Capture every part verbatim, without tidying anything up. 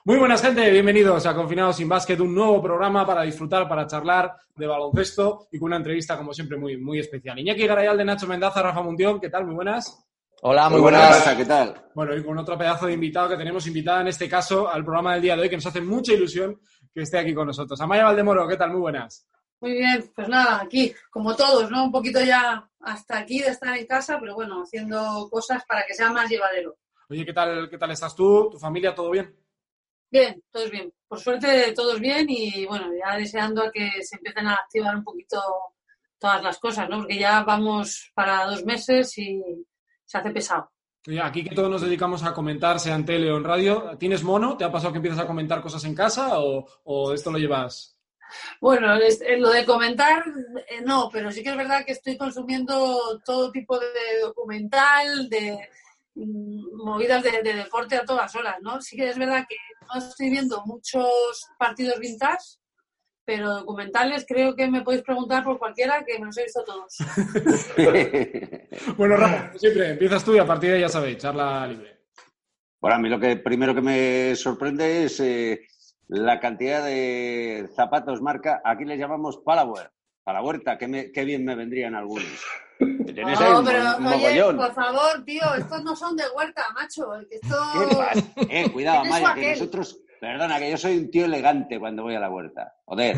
Muy buenas, gente, bienvenidos a Confinados sin Básquet, un nuevo programa para disfrutar, para charlar de baloncesto y con una entrevista, como siempre, muy, muy especial. Iñaki Garayalde, Nacho Mendaza, Rafa Muntión, ¿qué tal? Muy buenas. Hola, muy, muy buenas. buenas. ¿Qué tal? Bueno, y con otro pedazo de invitado que tenemos invitada en este caso al programa del día de hoy, que nos hace mucha ilusión que esté aquí con nosotros. Amaya Valdemoro, ¿qué tal? Muy buenas. Muy bien, pues nada, aquí, como todos, ¿no? Un poquito ya hasta aquí de estar en casa, pero bueno, haciendo cosas para que sea más llevadero. Oye, ¿qué tal, qué tal estás tú? ¿Tu familia? ¿Todo bien? Bien, todos bien. Por suerte, todos bien y, bueno, ya deseando a que se empiecen a activar un poquito todas las cosas, ¿no? Porque ya vamos para dos meses y se hace pesado. Oye, aquí que todos nos dedicamos a comentar, sea en tele o en radio, ¿tienes mono? ¿Te ha pasado que empiezas a comentar cosas en casa o, o esto lo llevas...? Bueno, lo de comentar, eh, no, pero sí que es verdad que estoy consumiendo todo tipo de documental, de mm, movidas de, de deporte a todas horas, ¿no? Sí que es verdad que no estoy viendo muchos partidos vintage, pero documentales creo que me podéis preguntar por cualquiera que me los he visto todos. Bueno, Rafa, como siempre, empiezas tú y a partir de ahí ya sabéis, charla libre. Bueno, a mí lo que primero que me sorprende es... Eh... la cantidad de zapatos marca, aquí les llamamos Palawear, para la huerta, que, me, que bien me vendrían algunos. ¿Tienes no, un, pero un oye, por favor, tío, estos no son de huerta, macho. Esto... ¿Qué pasa? Eh, cuidado, Amaya, que nosotros... Perdona, que yo soy un tío elegante cuando voy a la huerta. Joder.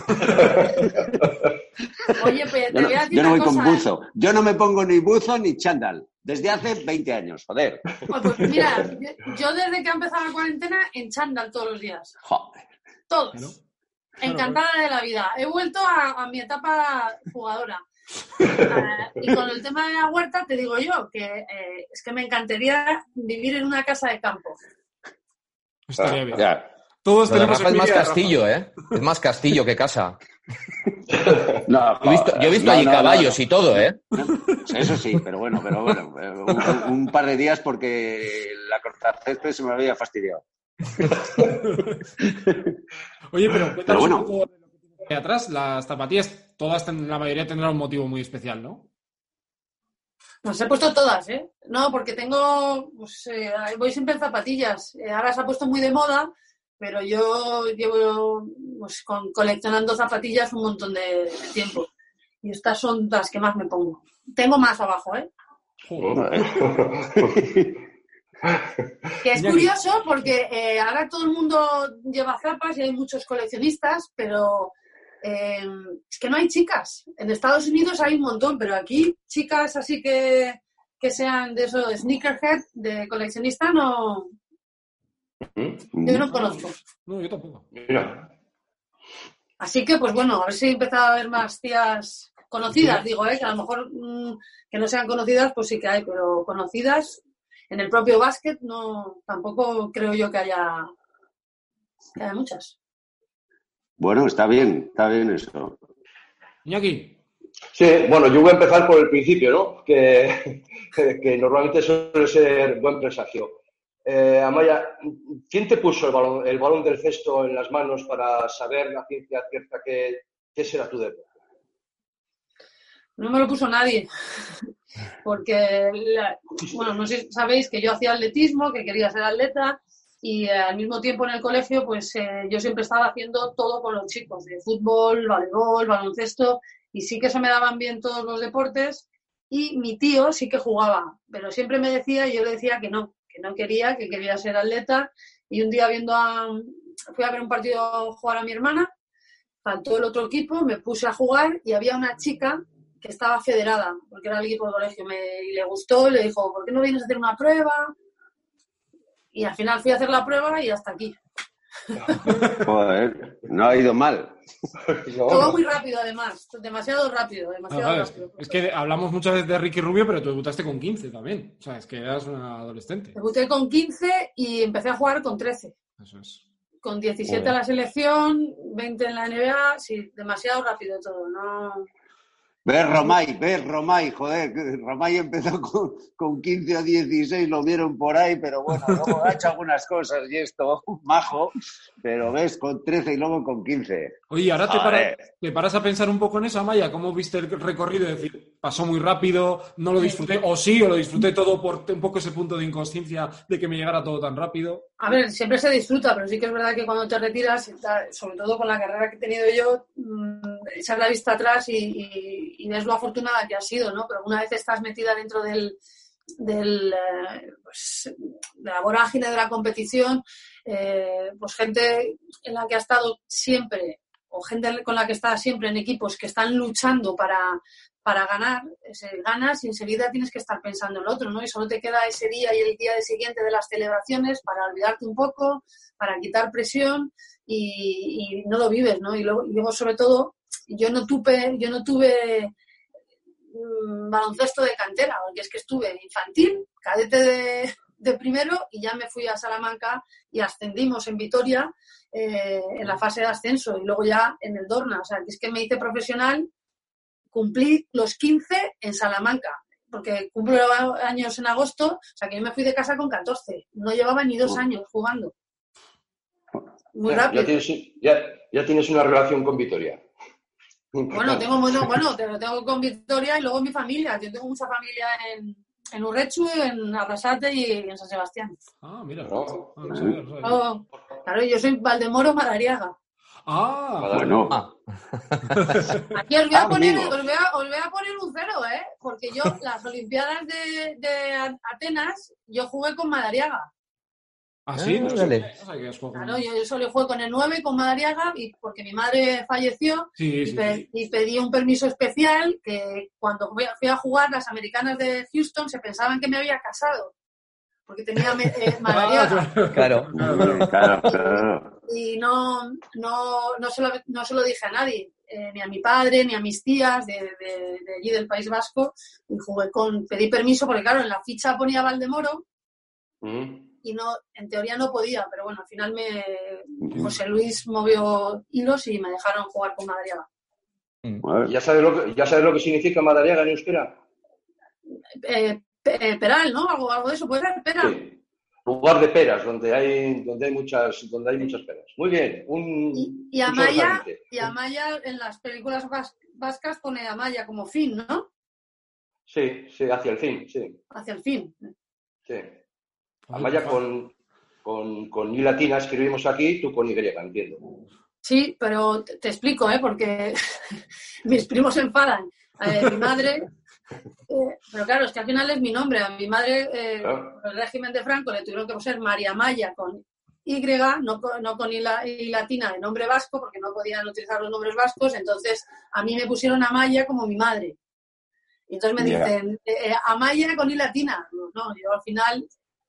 Oye, pues te voy a decir yo no, yo no voy una cosa, con buzo. ¿eh? Yo no me pongo ni buzo ni chándal. Desde hace veinte años, joder. Pues mira, yo desde que ha empezado la cuarentena en chándal todos los días. Joder. Todos. ¿No? Encantada de la vida. He vuelto a, a mi etapa jugadora. Uh, y con el tema de la huerta te digo yo que eh, es que me encantaría vivir en una casa de campo. Estaría bien. Ya. Todos Lo de tenemos Rafa es más castillo, ¿eh? Es más castillo que casa. No, yo he visto, yo he visto no, allí no, caballos no, no. y todo, ¿eh? Eso sí, pero bueno, pero bueno, un, un par de días porque la cortacésped se me había fastidiado. Oye, pero cuéntanos pero bueno. un poco de lo que tienes ahí atrás. Las zapatillas, todas, la mayoría tendrán un motivo muy especial, ¿no? Nos he puesto todas, ¿eh? No, porque tengo, pues, eh, voy siempre en zapatillas. Eh, ahora se ha puesto muy de moda, pero yo llevo pues, con, coleccionando zapatillas un montón de, de tiempo. Y estas son las que más me pongo. Tengo más abajo, ¿eh? Que es curioso porque eh, ahora todo el mundo lleva zapas y hay muchos coleccionistas, pero... Eh, es que no hay chicas. En Estados Unidos hay un montón, pero aquí chicas así que, que sean de eso, de sneakerhead, de coleccionista, no. Yo no conozco. No, yo tampoco. Mira. Así que, pues bueno, a ver si empieza a haber más tías conocidas, digo, ¿eh? Que a lo mejor mmm, que no sean conocidas, pues sí que hay, pero conocidas en el propio básquet no, tampoco creo yo que haya, que haya muchas. Bueno, está bien, está bien eso. Iñaki. Sí, bueno, yo voy a empezar por el principio, ¿no? Que, que normalmente suele ser buen presagio. Eh, Amaya, ¿quién te puso el balón, el balón del cesto en las manos para saber la ciencia cierta que, que será tu deporte? No me lo puso nadie. Porque, la, bueno, no sé si sabéis que yo hacía atletismo, que quería ser atleta. Y eh, al mismo tiempo en el colegio, pues eh, yo siempre estaba haciendo todo con los chicos, de fútbol, voleibol, baloncesto, y sí que se me daban bien todos los deportes. Y mi tío sí que jugaba, pero siempre me decía, y yo le decía que no, que no quería, que quería ser atleta. Y un día viendo a, fui a ver un partido jugar a mi hermana, faltó el otro equipo, me puse a jugar y había una chica que estaba federada, porque era el equipo del colegio, me, y le gustó, le dijo, ¿por qué no vienes a hacer una prueba? Y al final fui a hacer la prueba y hasta aquí. Joder, no ha ido mal. Todo muy rápido, además. Demasiado rápido, demasiado ah, rápido. Es, es que hablamos muchas veces de Ricky Rubio, pero tú debutaste con quince también. O sea, es que eras una adolescente. Debuté con quince y empecé a jugar con trece. Eso es. Con diecisiete Joder. A la selección, veinte en la N B A. Sí, demasiado rápido todo. No... Ves Romay, ves Romay, joder, Romay empezó con, con quince o dieciséis, lo vieron por ahí, pero bueno, luego ha hecho algunas cosas y esto, majo, pero ves con trece y luego con quince. Oye, ahora te, para, te paras a pensar un poco en eso, Amaya, ¿cómo viste el recorrido? Es decir, pasó muy rápido, no lo disfruté, o sí, o lo disfruté todo por un poco ese punto de inconsciencia de que me llegara todo tan rápido. A ver, siempre se disfruta, pero sí que es verdad que cuando te retiras, sobre todo con la carrera que he tenido yo, echar la vista atrás y, y, y ves lo afortunada que has sido, ¿no? Pero una vez estás metida dentro del, del pues, de la vorágine de la competición, eh, pues gente en la que ha estado siempre, o gente con la que está siempre en equipos que están luchando para, para ganar, ese, ganas y enseguida tienes que estar pensando en lo otro, ¿no? Y solo te queda ese día y el día siguiente de las celebraciones para olvidarte un poco, para quitar presión y, y no lo vives, ¿no? Y luego, y luego sobre todo, yo no tuve, yo no tuve mmm, baloncesto de cantera, porque es que estuve infantil, cadete de, de primero y ya me fui a Salamanca y ascendimos en Vitoria eh, en la fase de ascenso y luego ya en el Dorna, o sea, que es que me hice profesional, cumplí los quince en Salamanca, porque cumplo años en agosto, o sea que yo me fui de casa con catorce, no llevaba ni dos años jugando. Muy ya, rápido. Ya tienes, ya, ya tienes una relación con Vitoria. Bueno, tengo, bueno, bueno, te lo tengo con Vitoria y luego mi familia. Yo tengo mucha familia en, en Urrechu, en Arrasate y en San Sebastián. Ah, mira. No. Ah, no sabía, no sabía. Oh, claro, yo soy Valdemoro Madariaga. Ah, Bueno. Ah. Aquí os voy, a Ah, poner, amigo. os, voy a, os voy a poner un cero, ¿eh? Porque yo, las Olimpiadas de, de Atenas, yo jugué con Madariaga. ¿Ah, sí? Ah, No sé. dale. No sabía que has jugado con- Claro, yo, yo solo jugué con el nueve, con Madariaga, y porque mi madre falleció Sí, y, sí, pe- sí. y pedí un permiso especial que cuando fui a, fui a jugar, las americanas de Houston se pensaban que me había casado. Porque tenía me- eh, Madariaga. Ah, claro. Claro. Claro, claro. Claro, claro. Y no, no, no, se lo, no se lo dije a nadie, eh, ni a mi padre, ni a mis tías de, de, de allí del País Vasco. Y jugué con, pedí permiso porque, claro, en la ficha ponía Valdemoro Mm. y no, en teoría no podía, pero bueno, al final me José Luis movió hilos y me dejaron jugar con Madariaga. Bueno, ¿Ya sabes lo que, ya sabes lo que significa Madariaga en euskera? Eh, pe- eh, Peral, ¿no? Algo, algo de eso, puede ser Peral. Sí. Lugar de peras, donde hay, donde hay muchas, donde hay muchas peras. Muy bien. Un, Y, y un Amaya, sobresaliente. y Amaya en las películas vas- vascas pone Amaya como fin, ¿no? Sí, sí, hacia el fin, sí. Hacia el fin. sí. Amaya con, con, con I latina escribimos aquí, tú con Y, entiendo. Sí, pero te, te explico, ¿eh? Porque mis primos se enfadan. Eh, mi madre, eh, pero claro, es que al final es mi nombre. A mi madre, eh, Claro. por el régimen de Franco, le tuvieron que poner María Maya con Y, no con, no con I, la- I latina de nombre vasco, porque no podían utilizar los nombres vascos. Entonces, a mí me pusieron Amaya como mi madre. Y entonces me Ya. dicen, eh, Amaya con I latina. No, no, yo al final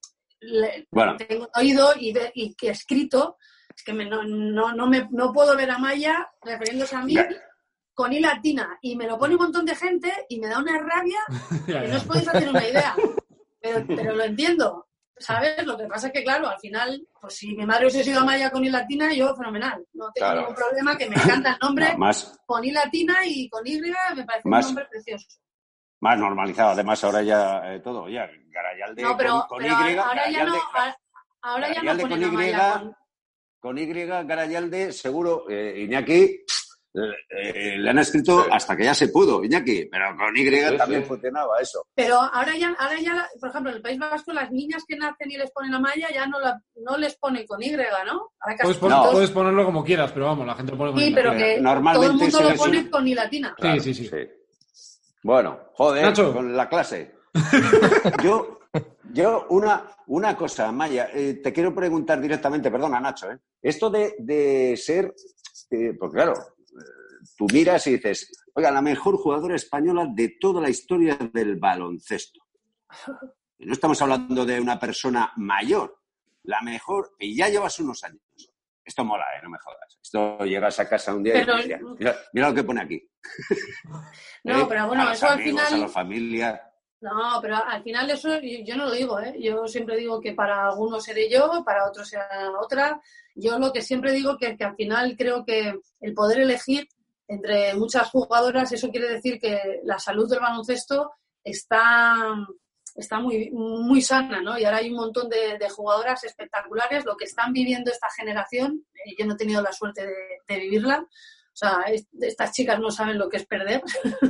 le, Bueno. tengo oído y, de, y que escrito. Es que me, no, no, no, me, no puedo ver a Maya refiriéndose a mí Ya. con I latina. Y me lo pone un montón de gente y me da una rabia Ya, que ya. no os podéis hacer una idea. Pero, pero lo entiendo, ¿sabes? Lo que pasa es que, claro, al final, pues si mi madre hubiese sido Maya con I latina, yo fenomenal. No tengo Claro. ningún problema, que me encanta el nombre no, más, con I latina y con Y, me parece Más- un nombre precioso. más normalizado. Además, ahora ya eh, todo, ya, Garayalde No, pero, con, con pero Y, ahora ya no, Garayalde- ahora ya no Garayalde ponen con a Y, Maya con... con Y, Garayalde, seguro, eh, Iñaki, eh, eh, le han escrito Sí. hasta que ya se pudo, Iñaki, pero con Y Sí, también sí. funcionaba eso. Pero ahora ya, ahora ya, por ejemplo, en el País Vasco, las niñas que nacen y les ponen a Maya ya no, la, no les ponen con Y, ¿no? Ahora casi Puedes, pon- No. puedes ponerlo como quieras, pero vamos, la gente lo pone con sí, I pero latina. que Normalmente todo el mundo se lo le pone suele- con I latina. Sí, sí, sí. Bueno, joder, Nacho. con la clase. Yo, yo una, una cosa, Maya, eh, te quiero preguntar directamente, perdona, Nacho, ¿eh? Esto de, de ser, eh, porque claro, eh, tú miras y dices, oiga, la mejor jugadora española de toda la historia del baloncesto. Y no estamos hablando de una persona mayor, la mejor, y ya llevas unos años. Esto mola, ¿eh? No me jodas. Esto llegas a casa un día Pero- y mira, mira, mira lo que pone aquí. No, ¿Eh? pero bueno, A los eso al amigos, final... a la familia. No, pero al final eso yo yo no lo digo, ¿eh? Yo siempre digo que para algunos seré yo, para otros será otra. Yo lo que siempre digo que, que al final creo que el poder elegir entre muchas jugadoras, eso quiere decir que la salud del baloncesto está, está muy, muy sana, ¿no? Y ahora hay un montón de, de jugadoras espectaculares. Lo que están viviendo esta generación, eh, yo no he tenido la suerte de, de vivirla. O sea, es, estas chicas no saben lo que es perder.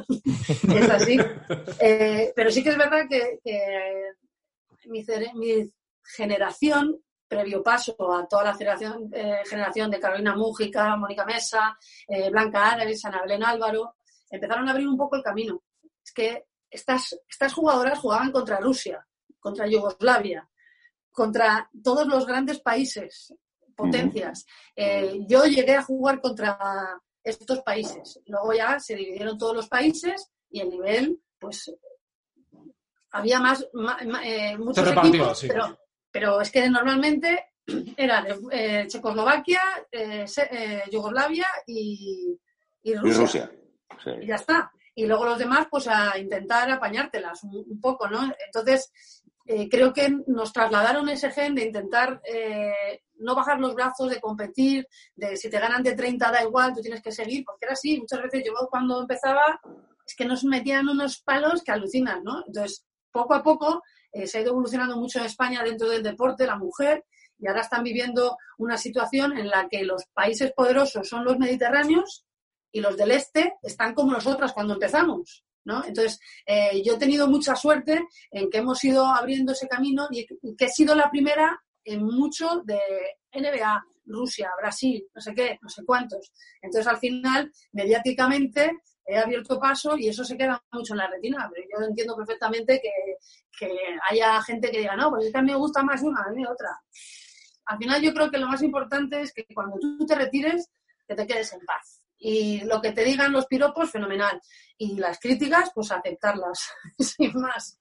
Es así. Eh, pero sí que es verdad que, que mi, mi generación, previo paso a toda la generación, eh, generación de Carolina Mújica, Mónica Mesa, eh, Blanca Árabes, Ana Belén Álvaro, empezaron a abrir un poco el camino. Es que estas, estas jugadoras jugaban contra Rusia, contra Yugoslavia, contra todos los grandes países, potencias. Eh, yo llegué a jugar contra estos países. Luego ya se dividieron todos los países y el nivel, pues, había más, más eh, muchos equipos, sí. pero, pero es que normalmente eran eh, Checoslovaquia, eh, eh, Yugoslavia y, y Rusia. Y Rusia. Sí. Y ya está. Y luego los demás, pues a intentar apañártelas un, un poco, ¿no? Entonces, eh, creo que nos trasladaron ese gen de intentar eh, no bajar los brazos, de competir, de si te ganan de treinta da igual, tú tienes que seguir, porque era así. Muchas veces yo cuando empezaba es que nos metían unos palos que alucinan, ¿no? Entonces, poco a poco eh, se ha ido evolucionando mucho en España dentro del deporte, la mujer, y ahora están viviendo una situación en la que los países poderosos son los mediterráneos y los del este están como nosotras cuando empezamos, ¿no? Entonces, eh, yo he tenido mucha suerte en que hemos ido abriendo ese camino y que he sido la primera en mucho de N B A, Rusia, Brasil, no sé qué, no sé cuántos. Entonces, al final, mediáticamente, he abierto paso y eso se queda mucho en la retina. Pero yo entiendo perfectamente que, que haya gente que diga, no, pues es que a mí me gusta más una, a mí otra. Al final, yo creo que lo más importante es que cuando tú te retires, que te quedes en paz. Y lo que te digan los piropos, fenomenal. Y las críticas, pues aceptarlas, sin más.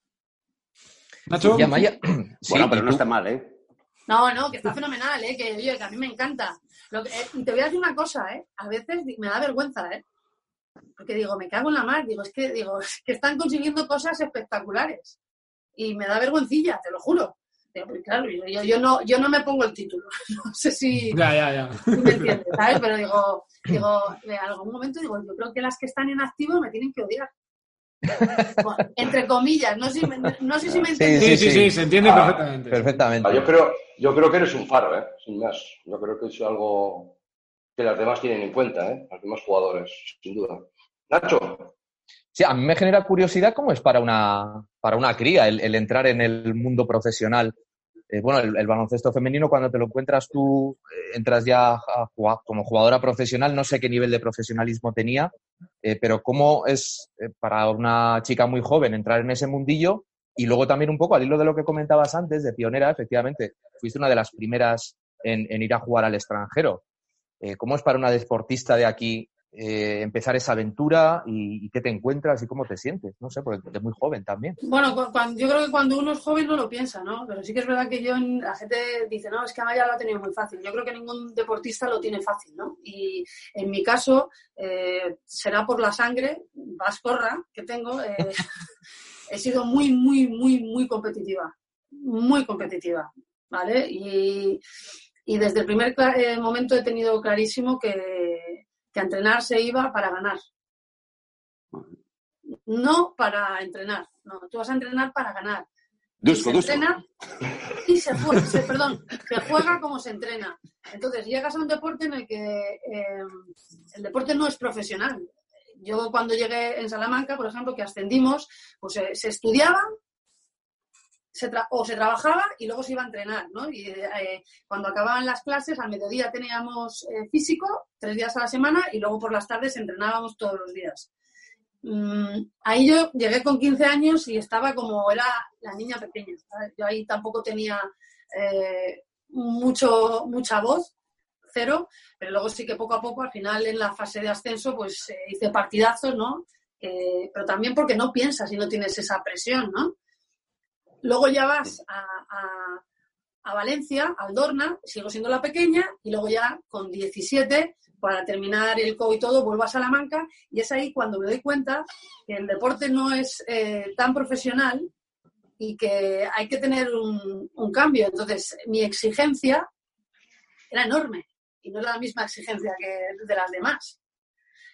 Nacho. Ya, Maya. Sí, bueno, pero no tú... está mal, ¿eh? No, no, que está fenomenal, ¿eh? Que, oye, que a mí me encanta. Lo que, eh, y te voy a decir una cosa, ¿eh? A veces me da vergüenza, ¿eh? Porque digo, me cago en la mar. Digo, es que, digo, es que están consiguiendo cosas espectaculares. Y me da vergüencilla, te lo juro. Digo, pues claro, yo, yo, no, yo no me pongo el título. No sé si... Ya, ya, ya. Si me entiendes, ¿sabes? Pero digo, digo, en algún momento digo, yo creo que las que están en activo me tienen que odiar. Bueno, entre comillas, no sé, si me, no sé si me entiendes. Sí, sí, sí, sí, se entiende ah, perfectamente. Perfectamente. Ah, yo, creo, yo creo que eres un faro, ¿eh? Sin más. Yo creo que es algo que las demás tienen en cuenta, ¿eh? Los demás jugadores, sin duda. Nacho. Sí, a mí me genera curiosidad cómo es para una, para una cría el, el entrar en el mundo profesional. Eh, bueno, el, el baloncesto femenino, cuando te lo encuentras tú, eh, entras ya a jugar, como jugadora profesional, no sé qué nivel de profesionalismo tenía, eh, pero cómo es eh, para una chica muy joven entrar en ese mundillo y luego también un poco, al hilo de lo que comentabas antes, de pionera, efectivamente, fuiste una de las primeras en, en ir a jugar al extranjero. Eh, ¿Cómo es para una deportista de aquí eh, empezar esa aventura y, y qué te encuentras y cómo te sientes? No sé, porque eres muy joven también. Bueno, cuando, yo creo que cuando uno es joven no lo piensa, ¿no? Pero sí que es verdad que yo, la gente dice, no, es que Amaya lo ha tenido muy fácil. Yo creo que ningún deportista lo tiene fácil, ¿no? Y en mi caso, eh, será por la sangre vascorra que tengo, eh, he sido muy, muy, muy, muy competitiva. Muy competitiva, ¿vale? Y, y desde el primer eh, momento he tenido clarísimo que, que a entrenar se iba para ganar. No para entrenar, no, tú vas a entrenar para ganar. Dusko, y se entrena y se juega, se, perdón, se juega como se entrena. Entonces llegas a un deporte en el que eh, el deporte no es profesional. Yo cuando llegué en Salamanca, por ejemplo, que ascendimos, pues eh, se estudiaba se tra- o se trabajaba y luego se iba a entrenar, ¿no? Y eh, cuando acababan las clases, al mediodía teníamos eh, físico, tres días a la semana, y luego por las tardes entrenábamos todos los días. Mm, ahí yo llegué con quince años y estaba como era la niña pequeña, ¿sabes? Yo ahí tampoco tenía eh, mucho mucha voz, cero, pero luego sí que poco a poco, al final en la fase de ascenso, pues eh, hice partidazos, ¿no? Eh, pero también porque no piensas y no tienes esa presión, ¿no? Luego ya vas a, a, a Valencia, a Aldorna, sigo siendo la pequeña, y luego ya con diecisiete, para terminar el C O y todo, vuelvo a Salamanca, y es ahí cuando me doy cuenta que el deporte no es eh, tan profesional y que hay que tener un, un cambio. Entonces, mi exigencia era enorme y no era la misma exigencia que de las demás.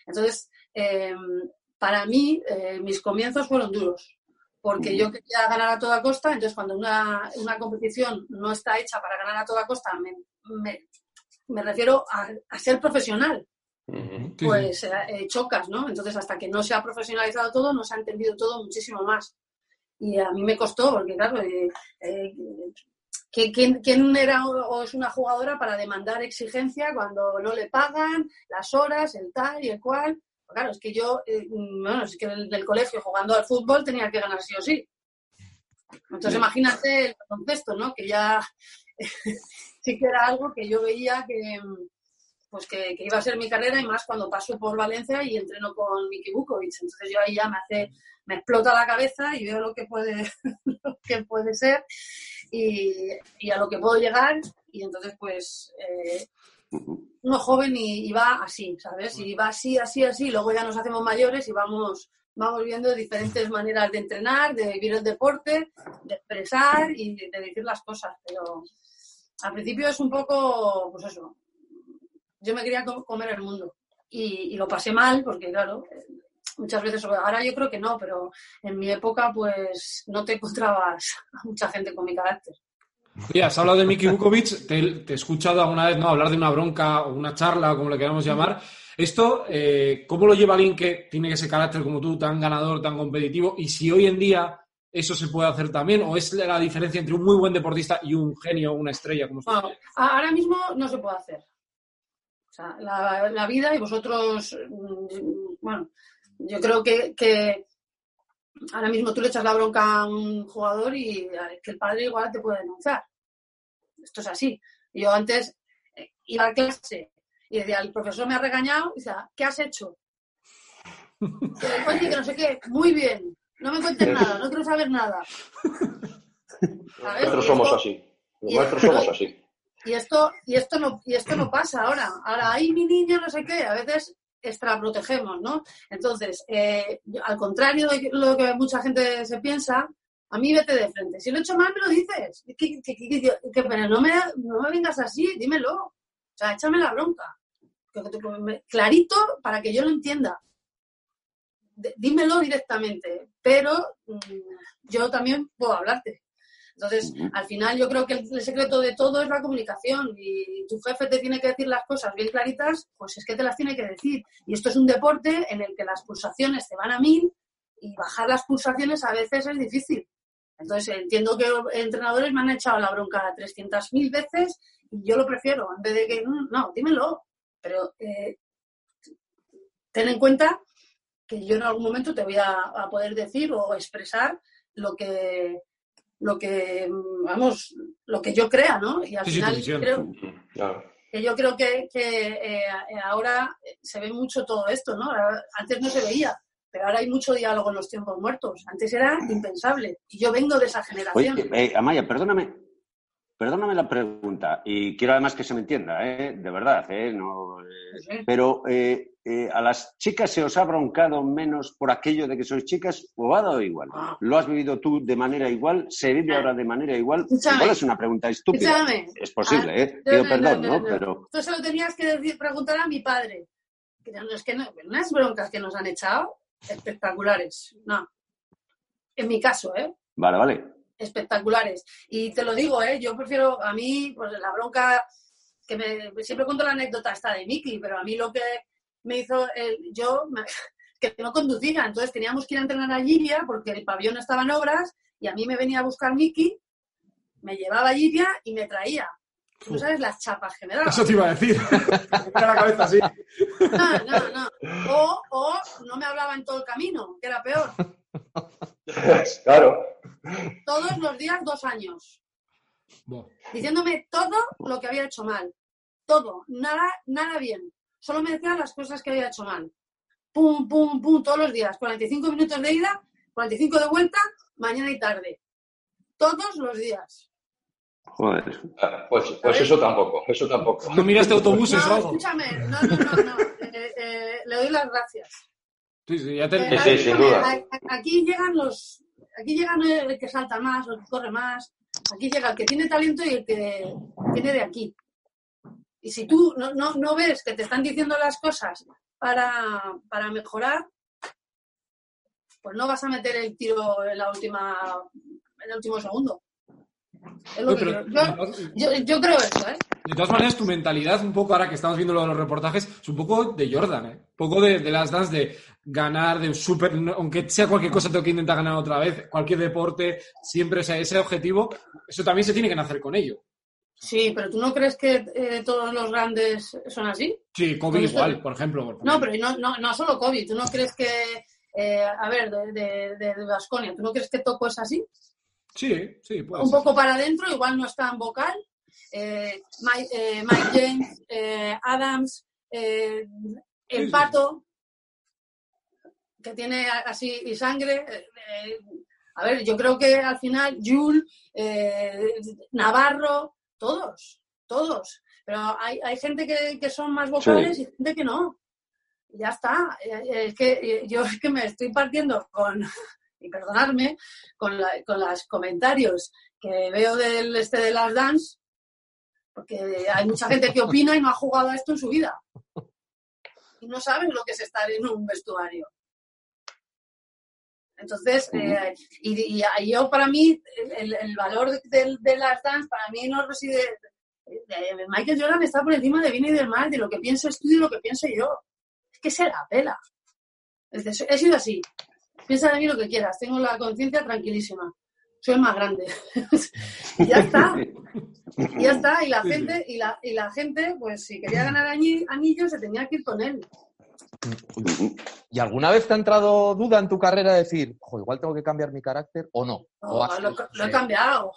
Entonces, eh, para mí, eh, mis comienzos fueron duros, porque yo quería ganar a toda costa. Entonces, cuando una, una competición no está hecha para ganar a toda costa, me, me, me refiero a, a ser profesional. Pues eh, chocas, ¿no? Entonces, hasta que no se ha profesionalizado todo, no se ha entendido todo muchísimo más. Y a mí me costó, porque claro, eh, eh, ¿quién, ¿quién era o es una jugadora para demandar exigencia cuando no le pagan las horas, el tal y el cual? Pues claro, es que yo, eh, bueno, es que en el, el colegio jugando al fútbol tenía que ganar sí o sí. Entonces, sí. Imagínate el contexto, ¿no? Que ya sí que era algo que yo veía que... pues que, que iba a ser mi carrera, y más cuando paso por Valencia y entreno con Miki Vukovic. Entonces yo ahí ya me hace, me explota la cabeza y veo lo que puede, lo que puede ser y, y a lo que puedo llegar. Y entonces pues eh, uno joven y, y va así, ¿sabes? Y va así, así, así. Luego ya nos hacemos mayores y vamos, vamos viendo diferentes maneras de entrenar, de vivir el deporte, de expresar y de, de decir las cosas. Pero al principio es un poco, pues eso, yo me quería comer el mundo y, y lo pasé mal porque, claro, muchas veces, ahora yo creo que no, pero en mi época, pues, no te encontrabas a mucha gente con mi carácter. Oye, has hablado de Miki Vukovic, te, te he escuchado alguna vez, ¿no?, hablar de una bronca o una charla, como le queramos llamar. Esto, eh, ¿cómo lo lleva alguien que tiene ese carácter como tú, tan ganador, tan competitivo? Y si hoy en día eso se puede hacer también, ¿o es la diferencia entre un muy buen deportista y un genio, una estrella? Como bueno, ahora mismo no se puede hacer. O sea, la, la vida, y vosotros, bueno, yo creo que, que ahora mismo tú le echas la bronca a un jugador y que el padre igual te puede denunciar. Esto es así. Yo antes iba a clase y decía, el profesor me ha regañado, y decía, ¿qué has hecho? Oye, que no sé qué, muy bien, no me cuentes nada, no quiero saber nada. Nosotros somos así, los maestros somos así. Y esto, y esto no, y esto no pasa ahora. Ahora, ahí mi niño, no sé qué, a veces extraprotegemos, ¿no? Entonces, eh, al contrario de lo que mucha gente se piensa, a mí vete de frente. Si lo he hecho mal, me lo dices. Que, que, que, que, que pero no me, no me vengas así, dímelo. O sea, échame la bronca. Clarito para que yo lo entienda. Dímelo directamente. Pero mmm, yo también puedo hablarte. Entonces, al final yo creo que el, el secreto de todo es la comunicación, y tu jefe te tiene que decir las cosas bien claritas, pues es que te las tiene que decir. Y esto es un deporte en el que las pulsaciones te van a mil y bajar las pulsaciones a veces es difícil. Entonces, entiendo que los entrenadores me han echado la bronca trescientas mil veces y yo lo prefiero, en vez de que, no, dímelo. Pero eh, ten en cuenta que yo en algún momento te voy a, a poder decir o expresar lo que... lo que, vamos, lo que yo crea, ¿no? Y al sí, final sí, creo claro. que yo creo que, que eh, ahora se ve mucho todo esto, ¿no? Antes no se veía, pero ahora hay mucho diálogo en los tiempos muertos. Antes era impensable. Y yo vengo de esa generación. Oye, eh, Amaya, perdóname, perdóname la pregunta, y quiero además que se me entienda, ¿eh? De verdad, ¿eh? No, eh, sí. Pero eh, eh, ¿a las chicas se os ha broncado menos por aquello de que sois chicas o ha dado igual? Ah. ¿Lo has vivido tú de manera igual? ¿Se vive ah. ahora de manera igual? Escúchame. Igual es una pregunta estúpida. Escúchame. Es posible, ah, ¿eh? Pido no, perdón, no, no, no, no, Pero... Tú se lo tenías que decir, preguntar a mi padre. Que no, es que no, unas broncas que nos han echado espectaculares. No. En mi caso, ¿eh? Vale, vale. Espectaculares. Y te lo digo, ¿eh? Yo prefiero, a mí, pues la bronca, que me siempre cuento la anécdota esta de Miki, pero a mí lo que me hizo, el, yo, me, que no conducía, entonces teníamos que ir a entrenar a Llivia porque el pabellón estaba en obras y a mí me venía a buscar Miki, me llevaba a Llivia y me traía. Tú no sabes las chapas que me daban. Eso te iba a decir. Me la cabeza así. No, no, no. O, o no me hablaba en todo el camino, que era peor. Claro. Todos los días, dos años. Bueno. Diciéndome todo lo que había hecho mal. Todo. Nada, nada bien. Solo me decía las cosas que había hecho mal. Pum, pum, pum, todos los días. cuarenta y cinco minutos de ida, cuarenta y cinco de vuelta, mañana y tarde. Todos los días. Joder. Pues, pues eso tampoco, eso tampoco. ¿No miraste autobuses no, o algo? Escúchame, no, no, no, no. Eh, eh, le doy las gracias. Sí, sí, ya te... Eh, sí, sin duda. Aquí llegan los... Aquí llegan el que salta más, el que corre más. Aquí llega el que tiene talento y el que tiene de aquí. Y si tú no, no, no ves que te están diciendo las cosas para, para mejorar, pues no vas a meter el tiro en la última, en el último segundo. Es lo No, que pero, creo. Yo, yo, yo creo eso, ¿eh? De todas maneras, tu mentalidad, un poco ahora que estamos viendo lo de los reportajes, es un poco de Jordan, ¿eh? Un poco de, de las Dance, de ganar, de super, aunque sea cualquier cosa, tengo que intentar ganar otra vez, cualquier deporte, siempre, o sea, ese objetivo, eso también se tiene que nacer con ello. Sí, pero ¿tú no crees que eh, todos los grandes son así? Sí, Kobe igual, esto... por ejemplo. Por no, pero no, no, no solo Kobe. ¿Tú no crees que, eh, a ver, de, de, de Baskonia, ¿tú no crees que Toko es así? Sí, sí, puede Un ser. poco para adentro, igual no es tan vocal. Eh, Mike, eh, Mike James, eh, Adams, eh, el sí, Pato, sí. que tiene así y sangre. Eh, a ver, yo creo que al final Jules, eh, Navarro, todos, todos. Pero hay, hay gente que, que son más vocales sí. y gente que no. Ya está. Es que yo es que me estoy partiendo con, y perdonadme, con, la, con los comentarios que veo del este de las Dance, porque hay mucha gente que opina y no ha jugado a esto en su vida. Y no saben lo que es estar en un vestuario. Entonces, eh, y, y yo para mí, el, el valor de, de las Dance, para mí no reside... Eh, Michael Jordan está por encima de bien y del mal, de lo que pienses tú y de lo que piense yo. Es que se la pela. Es, he sido así. Piensa de mí lo que quieras. Tengo la conciencia tranquilísima. Soy el más grande. Y ya está. Y ya está. Y la gente, y la, y la gente, pues si quería ganar anillos, se tenía que ir con él. ¿Y alguna vez te ha entrado duda en tu carrera de decir, ojo, igual tengo que cambiar mi carácter o no? No, ¿O has... lo, lo he cambiado.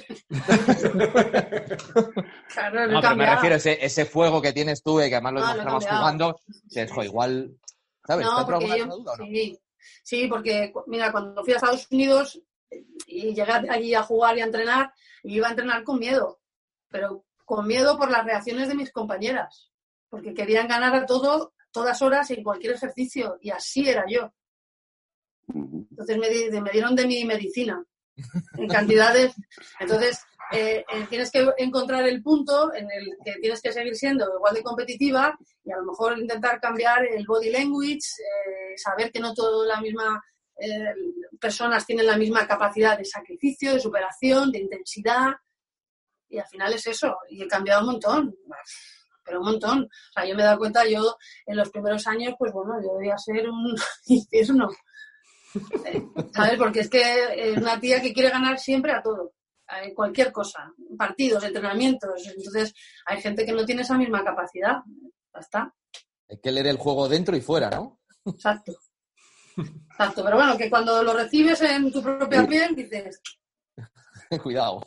Claro, lo no, he pero cambiado. me refiero a ese, ese fuego que tienes tú y que además lo no, demostramos lo jugando. Dices, ojo, igual, ¿sabes? No, ¿Te ha entrado porque alguna yo, duda o no? Sí, sí, porque, mira, cuando fui a Estados Unidos y llegué allí a jugar y a entrenar, iba a entrenar con miedo, pero con miedo por las reacciones de mis compañeras, porque querían ganar a todo, todas horas en cualquier ejercicio, y así era yo. Entonces me, di, me dieron de mi medicina, en cantidades. Entonces eh, eh, tienes que encontrar el punto en el que tienes que seguir siendo igual de competitiva y a lo mejor intentar cambiar el body language, eh, saber que no todas las mismas eh, personas tienen la misma capacidad de sacrificio, de superación, de intensidad, y al final es eso, y he cambiado un montón, pero un montón. O sea, yo me he dado cuenta, yo en los primeros años, pues bueno, yo debía ser un infierno, ¿sabes? Porque es que es una tía que quiere ganar siempre a todo, a cualquier cosa, partidos, entrenamientos. Entonces hay gente que no tiene esa misma capacidad. Ya está. Hay que leer el juego dentro y fuera, ¿no? Exacto. Exacto, pero bueno, que cuando lo recibes en tu propia piel dices... Cuidado.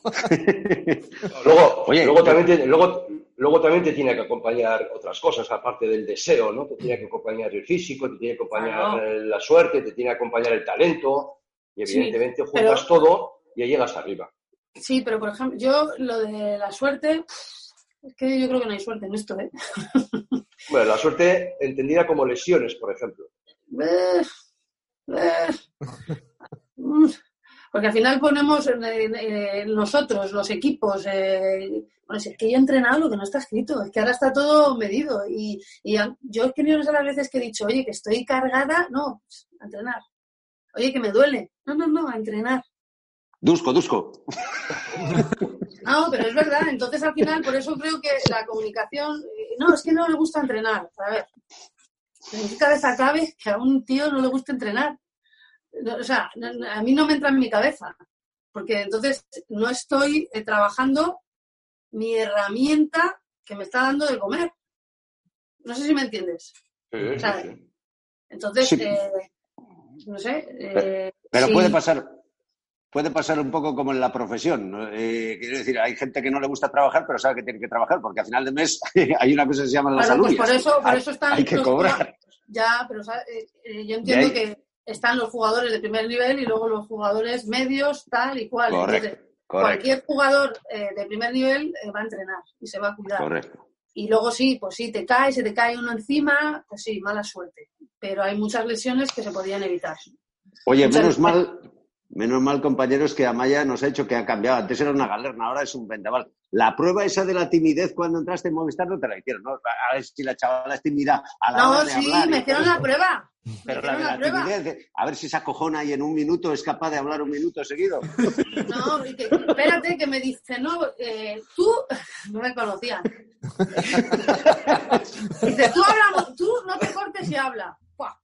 luego, Oye, luego, también te, luego, luego también te tiene que acompañar otras cosas, aparte del deseo, ¿no? Te tiene que acompañar el físico, te tiene que acompañar ah, no. la suerte, te tiene que acompañar el talento, y evidentemente sí, juntas pero... todo y ahí llegas arriba. Sí, pero por ejemplo, yo lo de la suerte, es que yo creo que no hay suerte en esto, ¿eh? Bueno, la suerte entendida como lesiones, por ejemplo. Eh, eh. Porque al final ponemos en, en, en nosotros, los equipos, eh, bueno, si es que yo he entrenado lo que no está escrito, es que ahora está todo medido. Y, y yo he tenido las veces que he dicho, oye, que estoy cargada, no, a entrenar. Oye, que me duele, no, no, no, a entrenar. Dusco, Dusco. No, pero es verdad, entonces al final, por eso creo que la comunicación, eh, no, es que no le gusta entrenar, a ver, en mi cabeza cabe que a un tío no le gusta entrenar. O sea, a mí no me entra en mi cabeza, porque entonces no estoy eh, trabajando mi herramienta que me está dando de comer. No sé si me entiendes. Sí, o sea, sí, sí. Entonces, sí. Eh, no sé. Eh, Pero sí. puede pasar, puede pasar un poco como en la profesión, ¿no? Eh, quiero decir, hay gente que no le gusta trabajar, pero sabe que tiene que trabajar, porque a final de mes hay una cosa que se llama la salud. Pues por eso, por eso están hay que los cobrar. Ya, pero eh, eh, yo entiendo ahí... que están los jugadores de primer nivel y luego los jugadores medios, tal y cual. Correcto, Entonces, correcto. Cualquier jugador eh, de primer nivel eh, va a entrenar y se va a cuidar. Correcto. Y luego sí, pues sí, te cae, se te cae uno encima, pues sí, mala suerte. Pero hay muchas lesiones que se podrían evitar. Oye, muchas menos mal, menos mal, compañeros, que Amaya nos ha hecho que ha cambiado. Antes era una galerna, ahora es un vendaval. la prueba esa de la timidez cuando entraste en Movistar no te la hicieron, ¿no? A ver si la chavala es tímida a la no, hora de sí, hablar. me hicieron la prueba. Pero la de la, la timidez, a ver si se acojona y en un minuto es capaz de hablar un minuto seguido. No, y que, espérate, que me dice, no, eh, tú, no me conocían. Dice, tú hablamos, tú no te cortes y habla.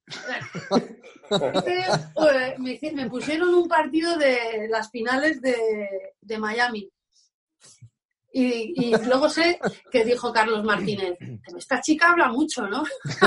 Dice, pues, me, me pusieron un partido de las finales de, de Miami. Y, y luego sé que dijo Carlos Martínez, esta chica habla mucho, ¿no?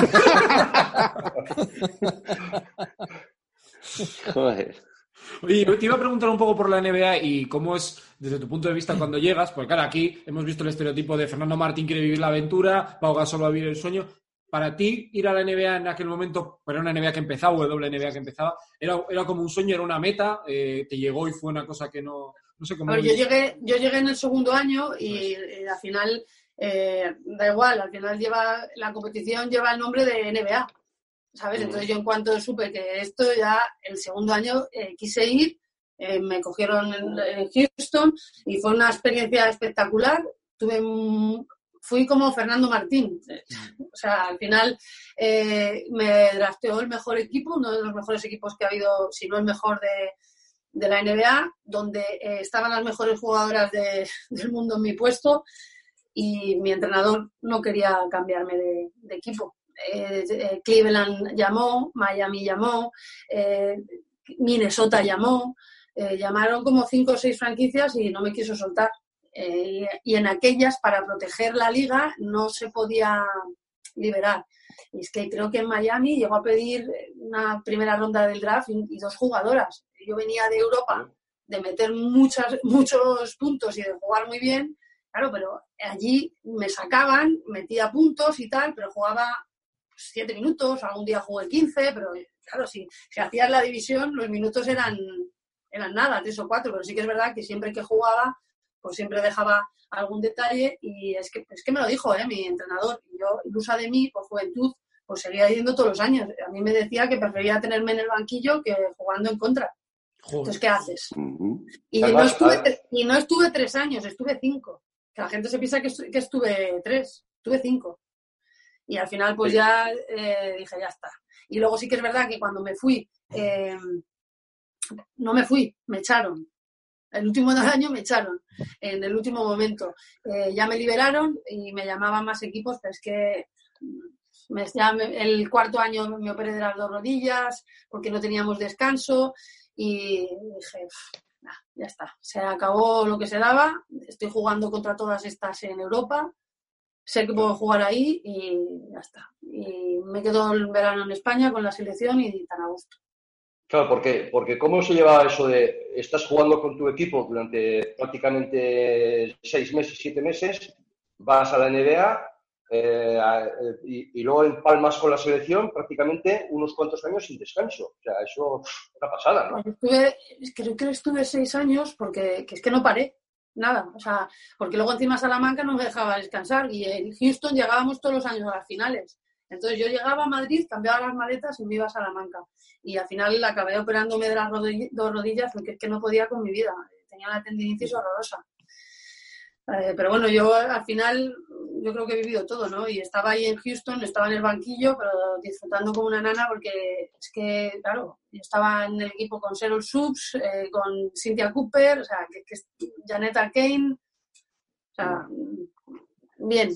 Joder. Oye, te iba a preguntar un poco por la N B A y cómo es, desde tu punto de vista, cuando llegas, porque claro, aquí hemos visto el estereotipo de Fernando Martín quiere vivir la aventura, Pau Gasol va a vivir el sueño. Para ti, ir a la N B A en aquel momento, pero era una N B A que empezaba, o doble N B A que empezaba, era, era como un sueño, era una meta, eh, te llegó y fue una cosa que no... No sé cómo... A ver, yo llegué, yo llegué en el segundo año y, y al final, eh, da igual, al final lleva la competición lleva el nombre de N B A, ¿sabes? Entonces yo en cuanto supe que esto ya, el segundo año eh, quise ir, eh, me cogieron en, en Houston y fue una experiencia espectacular. Tuve un, fui como Fernando Martín, o sea, al final eh, me drafteó el mejor equipo, uno de los mejores equipos que ha habido, si no el mejor de... de la N B A, donde eh, estaban las mejores jugadoras de, del mundo en mi puesto y mi entrenador no quería cambiarme de, de equipo. Eh, eh, Cleveland llamó, Miami llamó, eh, Minnesota llamó, eh, llamaron como cinco o seis franquicias y no me quiso soltar. Eh, y, y en aquellas, para proteger la liga, no se podía liberar. Y es que creo que en Miami llegó a pedir una primera ronda del draft y, y dos jugadoras. Yo venía de Europa de meter muchas, muchos puntos y de jugar muy bien, claro, pero allí me sacaban, metía puntos y tal, pero jugaba siete minutos, algún día jugué quince, pero claro, si, si hacías la división, los minutos eran, eran nada, tres o cuatro, pero sí que es verdad que siempre que jugaba, pues siempre dejaba algún detalle y es que, es que me lo dijo ¿eh? mi entrenador, y yo, ilusa de mí, por juventud, pues seguía yendo todos los años. A mí me decía que prefería tenerme en el banquillo que jugando en contra. Joder. Entonces, ¿qué haces? Uh-huh. Y, Además, no estuve, y no estuve tres años, estuve cinco. Que la gente se piensa que, estu- que estuve tres, estuve cinco. Y al final, pues sí. ya eh, dije, ya está. Y luego sí que es verdad que cuando me fui, eh, no me fui, me echaron. El último año me echaron, en el último momento. Eh, ya me liberaron y me llamaban más equipos, pero es que me, ya me, el cuarto año me operé de las dos rodillas porque no teníamos descanso y dije, nah, ya está, se acabó lo que se daba, estoy jugando contra todas estas en Europa, sé que puedo jugar ahí y ya está. Y me quedo el verano en España con la selección y tan a gusto. Claro, porque, porque ¿cómo se lleva eso de estás jugando con tu equipo durante prácticamente seis meses, siete meses, vas a la N B A eh, y, y luego empalmas con la selección prácticamente unos cuantos años sin descanso? O sea, eso es una pasada, ¿no? Estuve, creo que estuve seis años porque que es que no paré, nada. O sea, porque luego encima Salamanca no me dejaba descansar y en Houston llegábamos todos los años a las finales. Entonces yo llegaba a Madrid, cambiaba las maletas y me iba a Salamanca. Y al final acabé operándome de las rodillas, dos rodillas porque es que no podía con mi vida. Tenía una tendinitis horrorosa. Eh, pero bueno, yo al final yo creo que he vivido todo, ¿no? Y estaba ahí en Houston, estaba en el banquillo, pero disfrutando como una nana porque es que, claro, yo estaba en el equipo con Cheryl Subs, eh, con Cynthia Cooper, o sea, que, que Janet Arcane, o sea... Bien,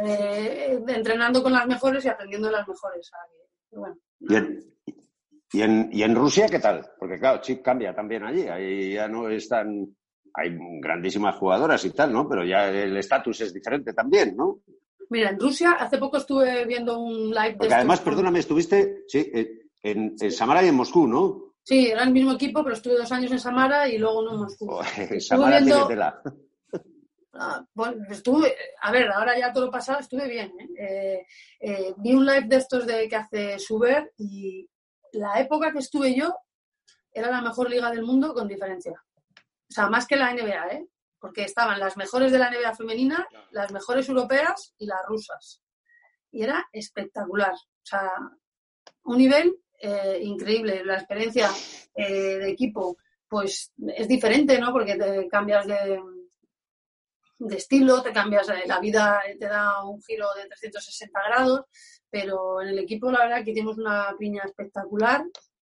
eh, entrenando con las mejores y aprendiendo de las mejores. Bueno, ¿Y, en, y, en, ¿Y en Rusia qué tal? Porque claro, Chip cambia también allí. Ahí ya no están... Hay grandísimas jugadoras y tal, ¿no? Pero ya el estatus es diferente también, ¿no? Mira, en Rusia hace poco estuve viendo un live de... Porque además, perdóname, estuviste sí, en, en Samara y en Moscú, ¿no? Sí, era el mismo equipo, pero estuve dos años en Samara y luego uno en Moscú. Oh, Samara viendo... tiene tela. Ah, bueno, estuve, a ver, ahora ya todo lo pasado, estuve bien. ¿eh? Eh, eh, vi un live de estos de que hace Suber y la época que estuve yo era la mejor liga del mundo con diferencia. O sea, más que la N B A, ¿eh? Porque estaban las mejores de la N B A femenina, las mejores europeas y las rusas. Y era espectacular. O sea, un nivel eh, increíble. La experiencia eh, de equipo, pues es diferente, ¿no? Porque te cambias de... de estilo, te cambias, la vida te da un giro de trescientos sesenta grados, pero en el equipo la verdad que hicimos una piña espectacular.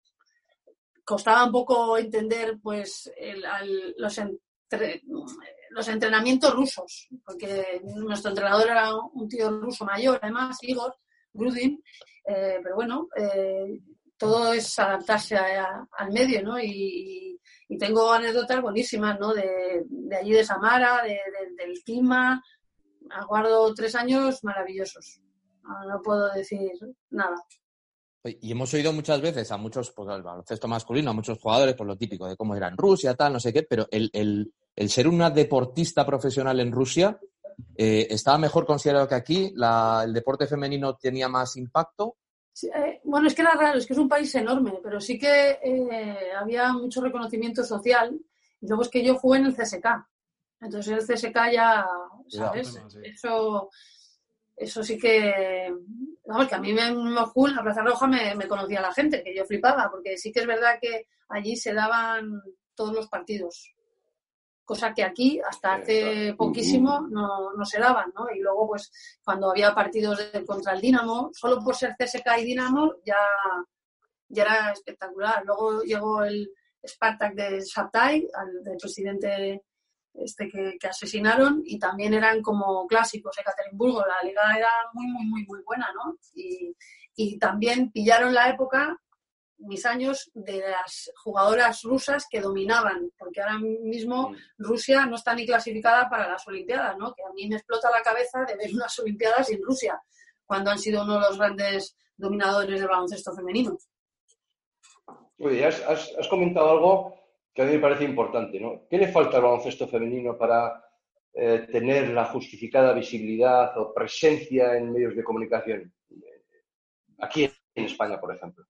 Costaba un poco entender pues el, al, los, entre, los entrenamientos rusos, porque nuestro entrenador era un tío ruso mayor, además, Igor Grudin, eh, pero bueno, eh, todo es adaptarse a, a, al medio, ¿no? Y, y tengo anécdotas buenísimas, ¿no? De, de allí de Samara, de, de, del clima. Aguardo tres años maravillosos. No, no puedo decir nada. Y hemos oído muchas veces a muchos, pues al baloncesto masculino, a muchos jugadores, por lo típico de cómo era en Rusia, tal, no sé qué, pero el, el, el ser una deportista profesional en Rusia eh, estaba mejor considerado que aquí. La, el deporte femenino tenía más impacto. Sí, eh, bueno, es que era raro, es que es un país enorme, pero sí que eh, había mucho reconocimiento social. Y luego es que yo jugué en el C S K. Entonces el C S K ya, ¿sabes? Ya, sí. Eso... Eso sí que, vamos, que a mí en Moscú, en la Plaza Roja, me, me conocía la gente, que yo flipaba, porque sí que es verdad que allí se daban todos los partidos, cosa que aquí hasta hace poquísimo no, no se daban, ¿no? Y luego, pues, cuando había partidos de, contra el Dinamo, solo por ser C S K y Dinamo, ya, ya era espectacular. Luego llegó el Spartak de Shabtai, al, del presidente este que, que asesinaron, y también eran como clásicos. Ekaterimburgo, la liga era muy, muy, muy, muy buena, ¿no? Y, y también pillaron la época, mis años, de las jugadoras rusas que dominaban, porque ahora mismo Rusia no está ni clasificada para las Olimpiadas, ¿no? Que a mí me explota la cabeza de ver unas Olimpiadas sin Rusia, cuando han sido uno de los grandes dominadores del baloncesto femenino. Oye, has, has, has comentado algo que a mí me parece importante, ¿no? ¿Qué le falta al baloncesto femenino para eh, tener la justificada visibilidad o presencia en medios de comunicación? Aquí en España, por ejemplo.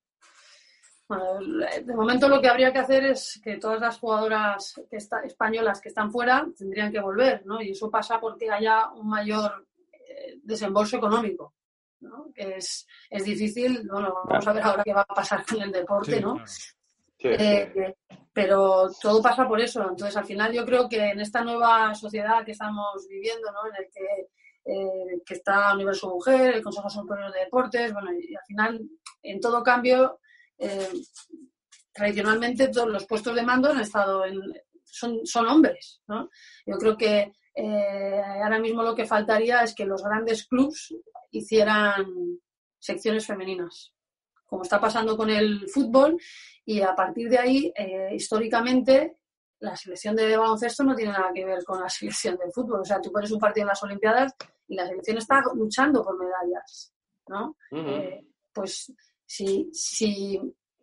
Bueno, de momento lo que habría que hacer es que todas las jugadoras que está, españolas que están fuera tendrían que volver, ¿no? Y eso pasa porque haya un mayor eh, desembolso económico, ¿no? Que es, es difícil, bueno, vamos a ver ahora qué va a pasar con el deporte, ¿no? Sí, claro. Sí, eh, sí. Pero todo pasa por eso. Entonces, al final yo creo que en esta nueva sociedad que estamos viviendo, ¿no? En el que, eh, que está Universo Mujer, el Consejo Superior de Deportes, bueno, y al final, en todo cambio, eh, tradicionalmente todos los puestos de mando han estado en, son, son hombres, ¿no? Yo creo que eh, ahora mismo lo que faltaría es que los grandes clubs hicieran secciones femeninas, como está pasando con el fútbol. Y a partir de ahí, eh, históricamente, la selección de baloncesto no tiene nada que ver con la selección de fútbol. O sea, tú pones un partido en las Olimpiadas y la selección está luchando por medallas, ¿no? Uh-huh. Eh, pues si, si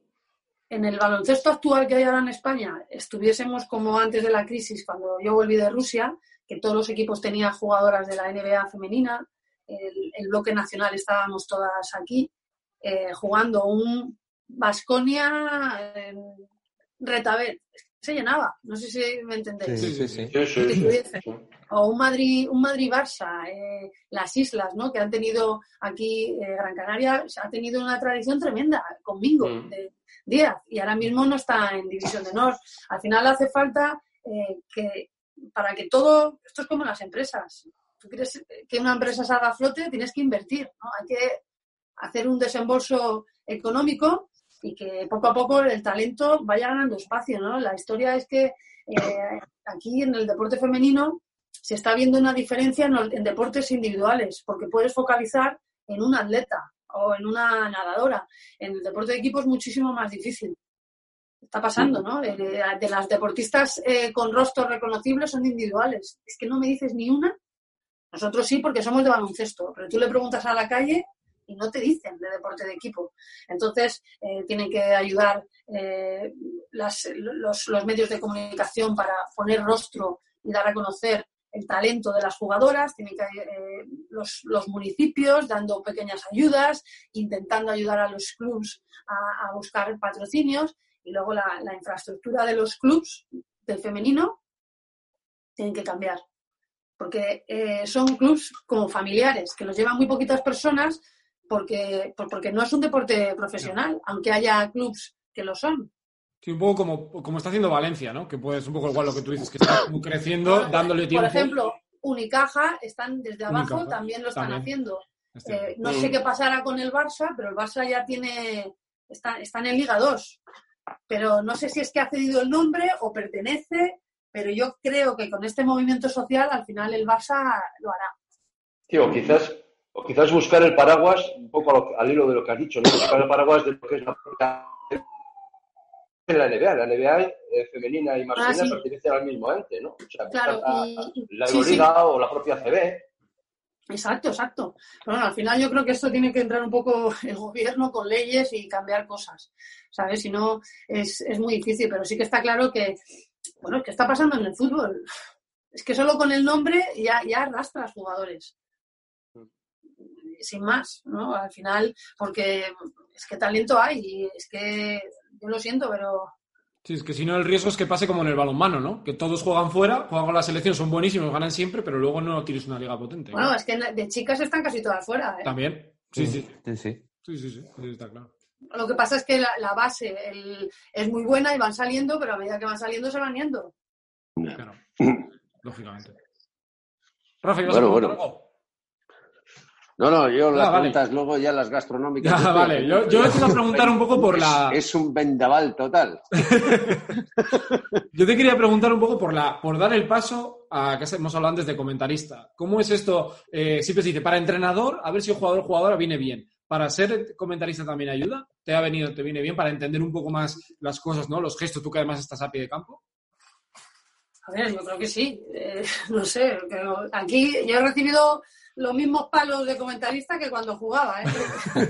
en el baloncesto actual que hay ahora en España estuviésemos como antes de la crisis, cuando yo volví de Rusia, que todos los equipos tenían jugadoras de la N B A femenina, el, el bloque nacional estábamos todas aquí, eh, jugando un Baskonia en Retabet, se llenaba, no sé si me entendéis. Sí, sí, sí. sí, sí, sí. O un Madrid, un Madrid-Barça, eh, las islas, ¿no? Que han tenido aquí, eh, Gran Canaria ha tenido una tradición tremenda, con Mingo, mm. de Díaz, y ahora mismo no está en División de Honor. Al final hace falta eh, que, para que todo, esto es como las empresas, tú quieres que una empresa salga a flote, tienes que invertir, ¿no? Hay que hacer un desembolso económico y que poco a poco el talento vaya ganando espacio, ¿no? La historia es que eh, aquí en el deporte femenino se está viendo una diferencia en, en deportes individuales, porque puedes focalizar en un atleta o en una nadadora. En el deporte de equipo es muchísimo más difícil. Está pasando, ¿no? De, de, de las deportistas eh, con rostros reconocibles son individuales. Es que no me dices ni una. Nosotros sí, porque somos de baloncesto, pero tú le preguntas a la calle y no te dicen de deporte de equipo. Entonces, eh, tienen que ayudar eh, las, los, los medios de comunicación para poner rostro y dar a conocer el talento de las jugadoras. Tienen que eh, los, los municipios dando pequeñas ayudas, intentando ayudar a los clubs a, a buscar patrocinios, y luego la, la infraestructura de los clubs del femenino tienen que cambiar. Porque eh, son clubs como familiares, que los llevan muy poquitas personas, porque, porque no es un deporte profesional, aunque haya clubs que lo son. Sí, un poco como, como está haciendo Valencia, ¿no? Que puedes un poco igual lo que tú dices, que está como creciendo, dándole tiempo. Por ejemplo, Unicaja están desde abajo, Unicaja, también lo están también. haciendo. Este. Eh, no sé qué pasará con el Barça, pero el Barça ya tiene, está, está en Liga dos. Pero no sé si es que ha cedido el nombre o pertenece, pero yo creo que con este movimiento social al final el Barça lo hará. Sí, o quizás, o quizás buscar el paraguas, un poco a lo, al hilo de lo que has dicho, ¿no? Buscar el paraguas de lo que es la en la N B A. La N B A eh, femenina y masculina Ah, sí. pertenecen al mismo ente, ¿no? O sea, Claro, la, y- la sí, Euroliga sí. o la propia C B. Exacto, exacto. Pero bueno, al final yo creo que esto tiene que entrar un poco el gobierno con leyes y cambiar cosas, ¿sabes? Si no, es, es muy difícil, pero sí que está claro que, bueno, ¿qué está pasando en el fútbol? Es que solo con el nombre ya, ya arrastras jugadores. Sin más, ¿no? Al final, porque es que talento hay y es que yo lo siento, pero... Sí, es que si no el riesgo es que pase como en el balonmano, ¿no? Que todos juegan fuera, juegan con la selección, son buenísimos, ganan siempre, pero luego no tienes una liga potente. Bueno, ¿no? es que de chicas están casi todas fuera, ¿eh? También. Sí, sí. Sí, sí. Sí, sí, sí. Sí, está claro. Lo que pasa es que la, la base el, es muy buena y van saliendo, pero a medida que van saliendo se van yendo. Claro. Lógicamente. Rafa, ¿ibas Bueno, a preguntar bueno. algo? No, no, yo las Ah, vale. preguntas luego ya las gastronómicas. Ya, yo estoy vale. atento. Yo, yo te iba a preguntar un poco por la... Es, es un vendaval total. Yo te quería preguntar un poco por la por dar el paso a que hemos hablado antes de comentarista. ¿Cómo es esto? Eh, siempre se dice, para entrenador, a ver si el jugador o jugadora viene bien. ¿Para ser comentarista también ayuda? ¿Te ha venido, te viene bien para entender un poco más las cosas, ¿no? Los gestos, tú que además estás a pie de campo. A ver, yo creo que sí. Eh, no sé, pero aquí yo he recibido los mismos palos de comentarista que cuando jugaba, ¿eh?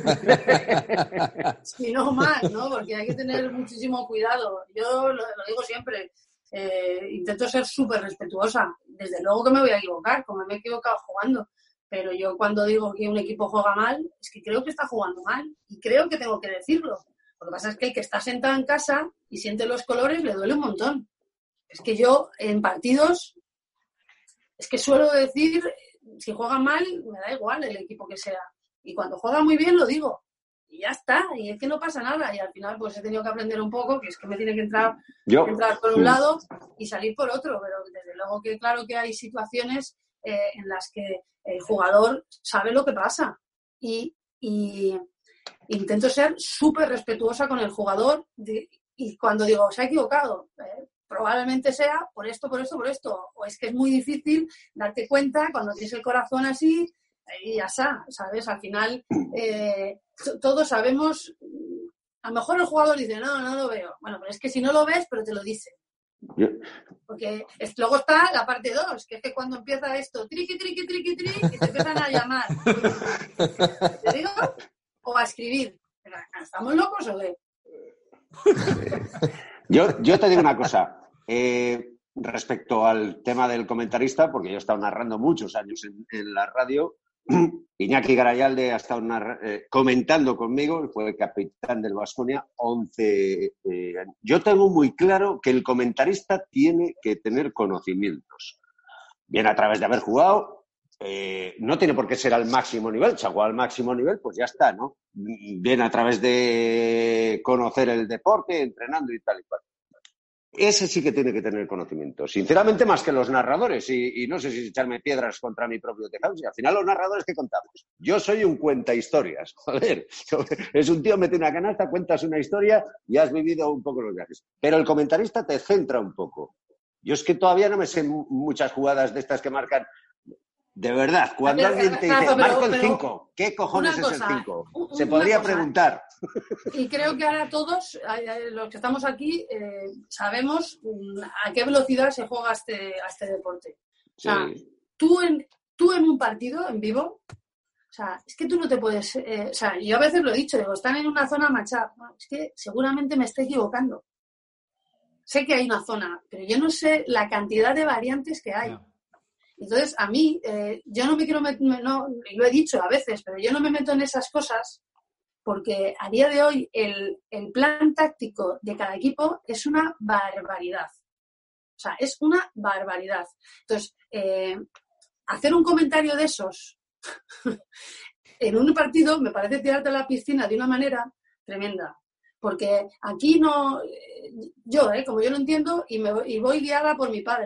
Si no más, ¿no? Porque hay que tener muchísimo cuidado. Yo lo, lo digo siempre, eh, intento ser súper respetuosa. Desde luego que me voy a equivocar, como me he equivocado jugando. Pero yo cuando digo que un equipo juega mal, es que creo que está jugando mal. Y creo que tengo que decirlo. Lo que pasa es que el que está sentado en casa y siente los colores le duele un montón. Es que yo en partidos, es que suelo decir, si juega mal, me da igual el equipo que sea. Y cuando juega muy bien lo digo. Y ya está, y es que no pasa nada. Y al final pues he tenido que aprender un poco, que es que me tiene que entrar, Yo. entrar por un lado y salir por otro. Pero desde luego que claro que hay situaciones eh, en las que el jugador sabe lo que pasa. Y, y intento ser súper respetuosa con el jugador. De, y cuando digo, se ha equivocado, eh, probablemente sea por esto, por esto, por esto. O es que es muy difícil darte cuenta cuando tienes el corazón así y ya está, ¿sabes? Al final eh, todos sabemos, a lo mejor el jugador dice, no, no lo veo. Bueno, pero es que si no lo ves, pero te lo dice. Porque es, luego está la parte dos, que es que cuando empieza esto, triqui, triqui, triqui, triqui, y te empiezan a llamar. ¿Te digo? O a escribir. ¿Estamos locos o qué? Yo, yo te digo una cosa. Eh, respecto al tema del comentarista, porque yo he estado narrando muchos años en, en la radio, Iñaki Garayalde ha estado narra- eh, comentando conmigo, fue el capitán del Baskonia, once eh, años. Yo tengo muy claro que el comentarista tiene que tener conocimientos. Bien a través de haber jugado, eh, no tiene por qué ser al máximo nivel, si ha jugado al máximo nivel, pues ya está, ¿no? Bien a través de conocer el deporte, entrenando y tal y cual. Ese sí que tiene que tener conocimiento. Sinceramente, más que los narradores. Y, y no sé si echarme piedras contra mi propio tejado. Si al final los narradores, ¿qué contamos? Yo soy un cuenta historias. Joder, es un tío, mete una canasta, cuentas una historia y has vivido un poco los viajes. Pero el comentarista te centra un poco. Yo es que todavía no me sé muchas jugadas de estas que marcan. De verdad, cuando Pero, alguien te dice, Rafa, pero- marco el pero cinco, ¿qué cojones una es el cosa, cinco? u- Se una podría cosa. preguntar. Y creo que ahora todos, eh, los que estamos aquí, eh, sabemos mm, a qué velocidad se juega este, a este deporte. O sea, Sí. tú en, tú en un partido, en vivo, o sea, es que tú no te puedes... eh, o sea, yo a veces lo he dicho, digo, están en una zona matchup. No, es que seguramente me estoy equivocando. Sé que hay una zona, pero yo no sé la cantidad de variantes que hay. Ya. Entonces, a mí, eh, yo no me quiero meter, no, y lo he dicho a veces, pero yo no me meto en esas cosas porque a día de hoy el, el plan táctico de cada equipo es una barbaridad. O sea, es una barbaridad. Entonces, eh, hacer un comentario de esos en un partido me parece tirarte a la piscina de una manera tremenda. Porque aquí no... Yo, eh, como yo lo entiendo, y, me, y voy guiada por mi padre.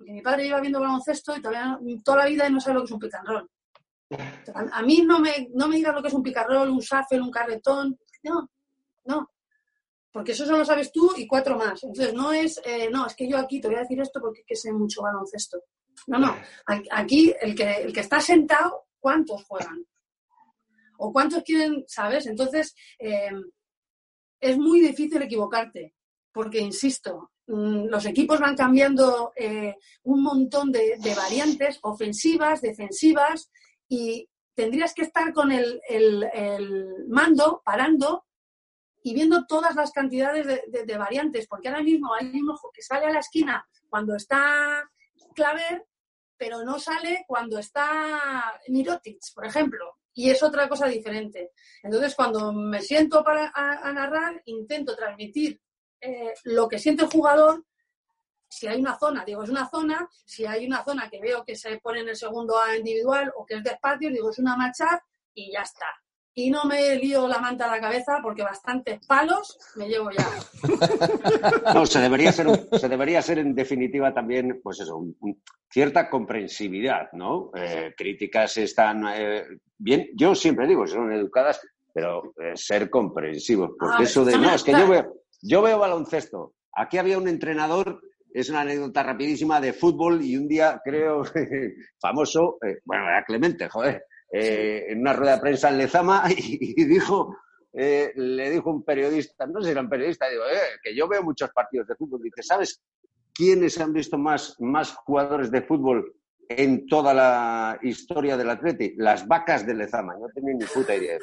Porque mi padre lleva viendo baloncesto y todavía no, toda la vida no sabe lo que es un pick and roll. A, a mí no me, no me digas lo que es un pick and roll, un shuffle, un carretón. No, no. Porque eso solo sabes tú y cuatro más. Entonces no es, eh, no, es que yo aquí te voy a decir esto porque es que sé mucho baloncesto. No, no. Aquí el que, el que está sentado, ¿cuántos juegan? ¿O cuántos quieren, sabes? Entonces eh, es muy difícil equivocarte. Porque, insisto, los equipos van cambiando eh, un montón de, de variantes ofensivas, defensivas, y tendrías que estar con el, el, el mando parando y viendo todas las cantidades de, de, de variantes, porque ahora mismo hay un ojo que sale a la esquina cuando está Claver, pero no sale cuando está Mirotic, por ejemplo, y es otra cosa diferente. Entonces, cuando me siento para, a, a narrar, intento transmitir Eh, lo que siente el jugador. Si hay una zona, digo, es una zona. Si hay una zona que veo que se pone en el segundo A individual o que es de espacio, digo, es una matchup y ya está. Y no me lío la manta a la cabeza porque bastantes palos me llevo ya. No, se debería ser, se debería ser en definitiva también, pues eso, un, un, cierta comprensividad, ¿no? Eh, críticas están eh, bien, yo siempre digo, son educadas, pero eh, ser comprensivos, porque ah, eso de, no, es que yo veo... Yo veo baloncesto. Aquí había un entrenador, es una anécdota rapidísima, de fútbol, y un día, creo, famoso, eh, bueno, era Clemente, joder, eh, en una rueda de prensa en Lezama, y, y dijo, eh, le dijo un periodista, no sé si era un periodista, digo, eh, que yo veo muchos partidos de fútbol. Dice, ¿sabes quiénes han visto más, más jugadores de fútbol en toda la historia del Atleti? Las vacas de Lezama. No tenía ni puta idea.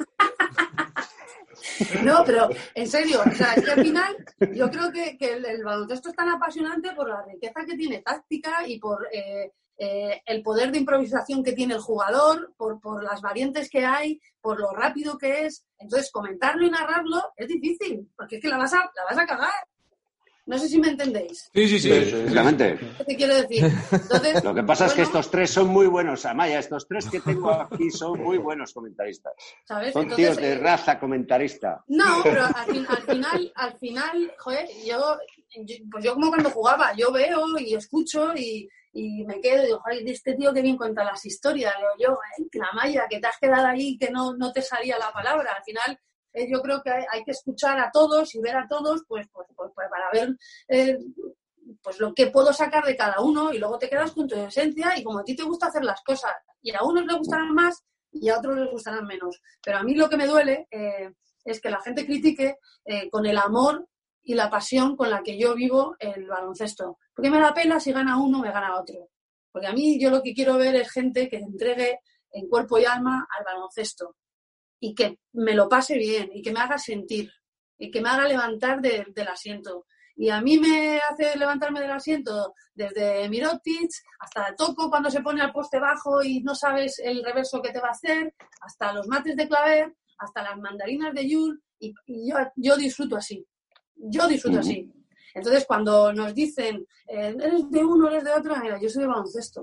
No, pero en serio, o sea, es que al final yo creo que, que el, el baloncesto es tan apasionante por la riqueza que tiene táctica y por eh, eh, el poder de improvisación que tiene el jugador, por, por las variantes que hay, por lo rápido que es. Entonces, comentarlo y narrarlo es difícil, porque es que la vas a, la vas a cagar. No sé si me entendéis. Sí, sí, sí. Exactamente. ¿Qué te quiero decir? Entonces, lo que pasa bueno, es que estos tres son muy buenos, Amaya. Estos tres que tengo aquí son muy buenos comentaristas. ¿sabes? Son Entonces, tíos de raza comentarista. No, pero al, fin, al final, al final, joder, yo, yo, pues yo como cuando jugaba, yo veo y escucho y, y me quedo y digo, joder, este tío que bien cuenta las historias. Digo, yo, eh, la Maya, que te has quedado ahí que no, no te salía la palabra. Al final, Eh, yo creo que hay, hay que escuchar a todos y ver a todos pues, pues, pues, pues para ver eh, pues lo que puedo sacar de cada uno, y luego te quedas con tu esencia y como a ti te gusta hacer las cosas, y a unos les gustarán más y a otros les gustarán menos, pero a mí lo que me duele eh, es que la gente critique eh, con el amor y la pasión con la que yo vivo el baloncesto, porque me da pena si gana uno me gana otro, porque a mí yo lo que quiero ver es gente que entregue en cuerpo y alma al baloncesto y que me lo pase bien y que me haga sentir y que me haga levantar de, del asiento. Y a mí me hace levantarme del asiento desde Mirotic hasta Toko cuando se pone al poste bajo y no sabes el reverso que te va a hacer, hasta los mates de Claver, hasta las mandarinas de Yul, y, y yo, yo disfruto así. Yo disfruto así. Entonces, cuando nos dicen, eh, eres de uno, eres de otro, mira, yo soy de baloncesto.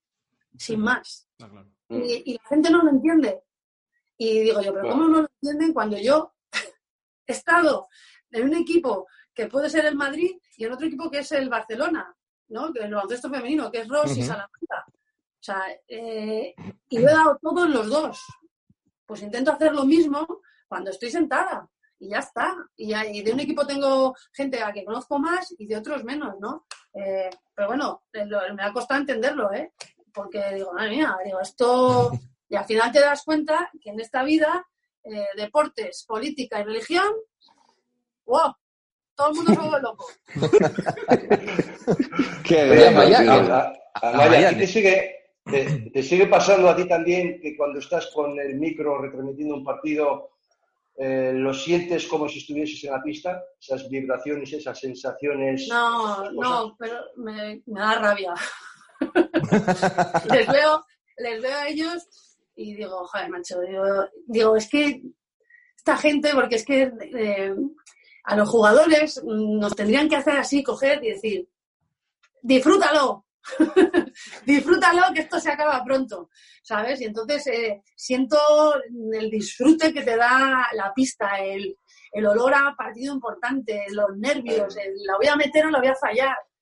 Sin más. Ah, claro. Y, y la gente no lo entiende. Y digo yo, pero ¿cómo no lo entienden cuando yo he estado en un equipo que puede ser el Madrid y en otro equipo que es el Barcelona, ¿no? Que el baloncesto femenino, que es Ross uh-huh. y Salamanca. O sea, eh, y lo he dado todo en los dos. Pues intento hacer lo mismo cuando estoy sentada. Y ya está. Y, ya, y de un equipo tengo gente a que conozco más y de otros menos, ¿no? Eh, pero bueno, lo, me ha costado entenderlo, ¿eh? Porque digo, madre mía, digo, esto... Y al final te das cuenta que en esta vida, eh, deportes, política y religión, ¡wow! Todo el mundo se vuelve loco. Qué bien, Amaya. Amaya, ¿te sigue, te, ¿te sigue pasando a ti también que cuando estás con el micro retransmitiendo un partido, eh, lo sientes como si estuvieses en la pista? Esas vibraciones, esas sensaciones. No, no, pero me, me da rabia. les veo, les veo a ellos. Y digo, joder, macho, digo, digo, es que esta gente, porque es que eh, a los jugadores nos tendrían que hacer así, coger y decir, disfrútalo, disfrútalo, que esto se acaba pronto, ¿sabes? Y entonces eh, siento el disfrute que te da la pista, el, el olor a partido importante, los nervios, el, la voy a meter o la voy a fallar.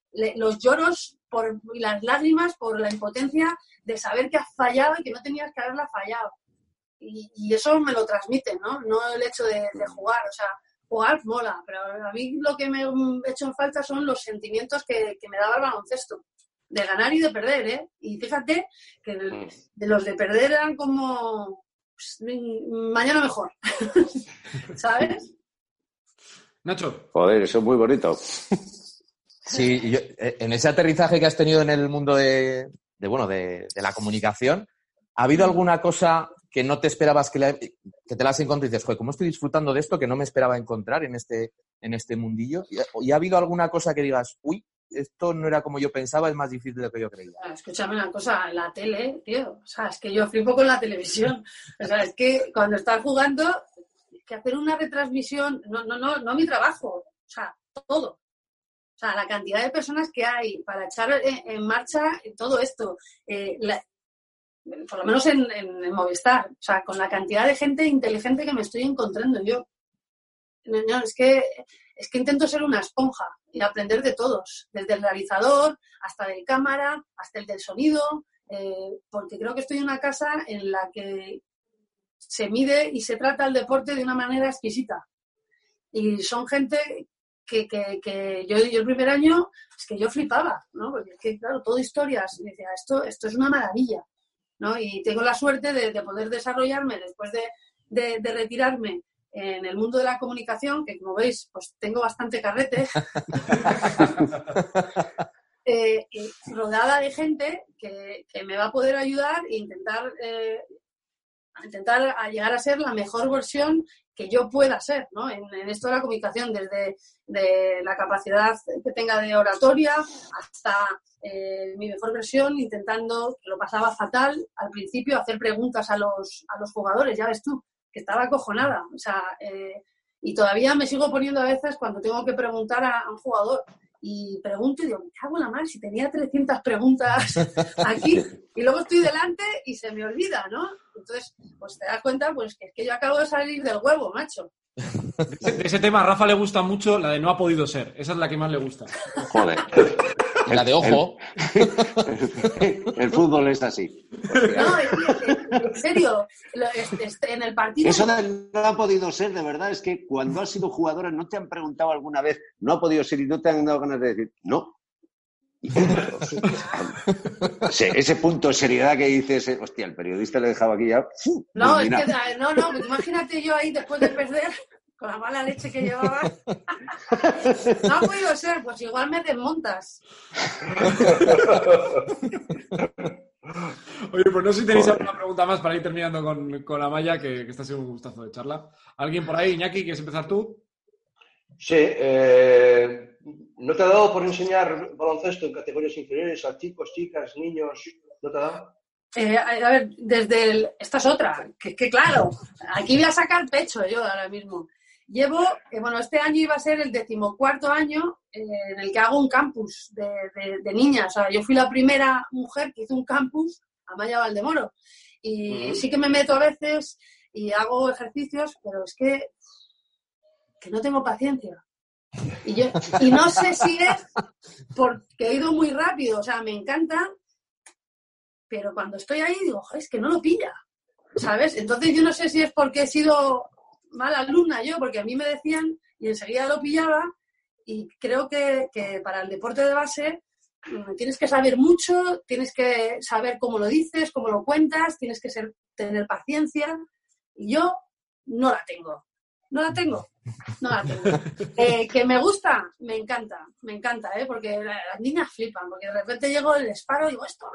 le, los lloros por, y las lágrimas por la impotencia de saber que has fallado y que no tenías que haberla fallado. Y, y eso me lo transmite, ¿no? No el hecho de, de jugar, o sea, jugar mola, pero a mí lo que me he hecho en falta son los sentimientos que, que me daba el baloncesto, de ganar y de perder, ¿eh? Y fíjate que el, de los de perder eran como pues, mañana mejor, ¿sabes? Nacho. Joder, eso es muy bonito. Sí, y yo, en ese aterrizaje que has tenido en el mundo de, de bueno, de, de la comunicación, ¿ha habido alguna cosa que no te esperabas que, le, que te la has encontrado y dices, joder, ¿cómo estoy disfrutando de esto que no me esperaba encontrar en este, en este mundillo? ¿Y, ¿Y ha habido alguna cosa que digas, uy, esto no era como yo pensaba, es más difícil de lo que yo creía? Escúchame una cosa, la tele, tío, o sea, es que yo flipo con la televisión. O sea, es que cuando estás jugando, que hacer una retransmisión, no, no, no, no mi trabajo, o sea, todo. O sea, la cantidad de personas que hay para echar en, en marcha todo esto, eh, la, por lo menos en, en, en Movistar, o sea, con la cantidad de gente inteligente que me estoy encontrando yo. No, no, es que es que intento ser una esponja y aprender de todos, desde el realizador hasta el cámara, hasta el del sonido, eh, porque creo que estoy en una casa en la que se mide y se trata el deporte de una manera exquisita. Y son gente que, que, que yo, yo el primer año es que yo flipaba, ¿no? Porque es que, claro, todo historias. Y decía, esto, esto es una maravilla, ¿no? Y tengo la suerte de, de poder desarrollarme después de, de, de retirarme en el mundo de la comunicación, que como veis, pues tengo bastante carrete, eh, y rodeada de gente que, que me va a poder ayudar e intentar, eh, intentar a llegar a ser la mejor versión que yo pueda ser, ¿no? En, en esto de la comunicación, desde de la capacidad que tenga de oratoria hasta eh, mi mejor versión, intentando, que lo pasaba fatal al principio, hacer preguntas a los, a los jugadores, ya ves tú, que estaba acojonada, o sea, eh, y todavía me sigo poniendo a veces cuando tengo que preguntar a, a un jugador y pregunto y digo, me cago en la mar, si tenía trescientas preguntas aquí y luego estoy delante y se me olvida, ¿no? Entonces, pues te das cuenta, pues que es que yo acabo de salir del huevo, macho. De ese tema a Rafa le gusta mucho la de no ha podido ser, esa es la que más le gusta. Joder. La de ojo. El, el, el fútbol es así. No, en serio, en el partido... Eso de no ha podido ser, de verdad, es que cuando has sido jugadora no te han preguntado alguna vez, no ha podido ser y no te han dado ganas de decir, no. Ese, ese punto de seriedad que dices, hostia, el periodista le dejaba aquí ya... No, es que, no, no, imagínate yo ahí después de perder... con la mala leche que llevaba. No ha podido ser, pues igual me desmontas. Oye, pues no sé si tenéis alguna pregunta más para ir terminando con, con Amaya, que, que está siendo un gustazo de charla. ¿Alguien por ahí? Iñaki, ¿quieres empezar tú? Sí, eh, ¿no te ha dado por enseñar baloncesto en categorías inferiores a chicos, chicas, niños? ¿No te ha dado? Eh, a ver, desde el... Esta es otra, que, que claro, aquí voy a sacar pecho yo ahora mismo. Llevo, eh, bueno, este año iba a ser el decimocuarto año eh, en el que hago un campus de, de, de niñas. O sea, yo fui la primera mujer que hizo un campus, Amaya Valdemoro. Y mm. sí que me meto a veces y hago ejercicios, pero es que, que no tengo paciencia. Y, yo, y no sé si es porque he ido muy rápido, o sea, me encanta, pero cuando estoy ahí digo, es que no lo pilla, ¿sabes? Entonces yo no sé si es porque he sido... mala alumna yo, porque a mí me decían y enseguida lo pillaba y creo que, que para el deporte de base tienes que saber mucho, tienes que saber cómo lo dices, cómo lo cuentas, tienes que ser, tener paciencia y yo no la tengo, no la tengo, no la tengo. Eh, que me gusta, me encanta, me encanta, ¿eh? Porque las niñas flipan, porque de repente llego, les paro y digo, esto...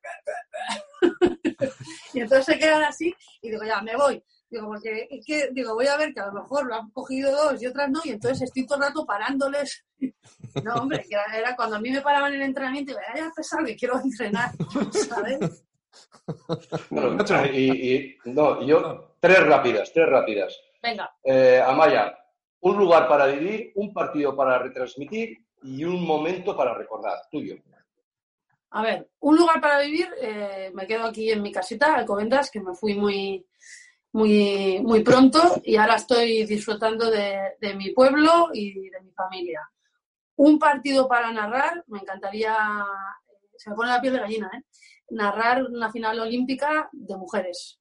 y entonces se quedan así y digo, ya, me voy. Digo, porque es que, digo, voy a ver que a lo mejor lo han cogido dos y otras no, y entonces estoy todo el rato parándoles. No, hombre, que era, era cuando a mí me paraban en el entrenamiento y me ya pesado que quiero entrenar, ¿sabes? Bueno, y, y no, yo, tres rápidas, tres rápidas. Venga. Eh, Amaya, un lugar para vivir, un partido para retransmitir y un momento para recordar, tuyo. A ver, un lugar para vivir, eh, me quedo aquí en mi casita, Alcobendas, que me fui muy... muy muy pronto y ahora estoy disfrutando de, de mi pueblo y de mi familia. un partido para narrar, me encantaría, se me pone la piel de gallina, ¿eh? Narrar una final olímpica de mujeres.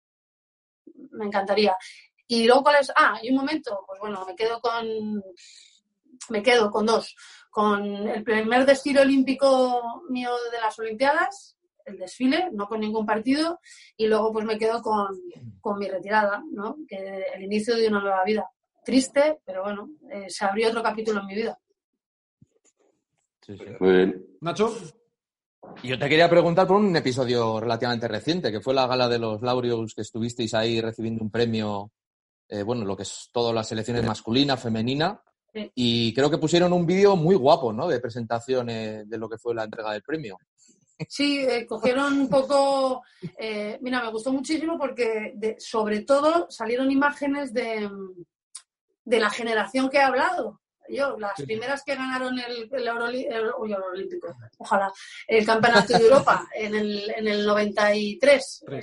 Me encantaría. Y luego, ¿cuál es? Ah, y un momento, pues bueno, me quedo con, me quedo con dos. Con el primer desfile olímpico mío de las Olimpiadas, el desfile, no con ningún partido, y luego pues me quedo con, con mi retirada, ¿no? Que el inicio de una nueva vida. Triste, pero bueno, eh, se abrió otro capítulo en mi vida. Sí, sí. Muy bien. Nacho. Yo te quería preguntar por un episodio relativamente reciente, que fue la gala de los Laureus, que estuvisteis ahí recibiendo un premio, eh, bueno, lo que es todas las selecciones masculina, femenina, Sí. y creo que pusieron un vídeo muy guapo, ¿no?, de presentación eh, de lo que fue la entrega del premio. Sí, eh, cogieron un poco... Eh, mira, me gustó muchísimo porque, de, sobre todo, salieron imágenes de, de la generación que he hablado. Yo, las Sí. primeras que ganaron el, el, Euroli- el, uy, el Olímpico, ojalá, el Campeonato de Europa en el, en el noventa y tres, eh, Tres.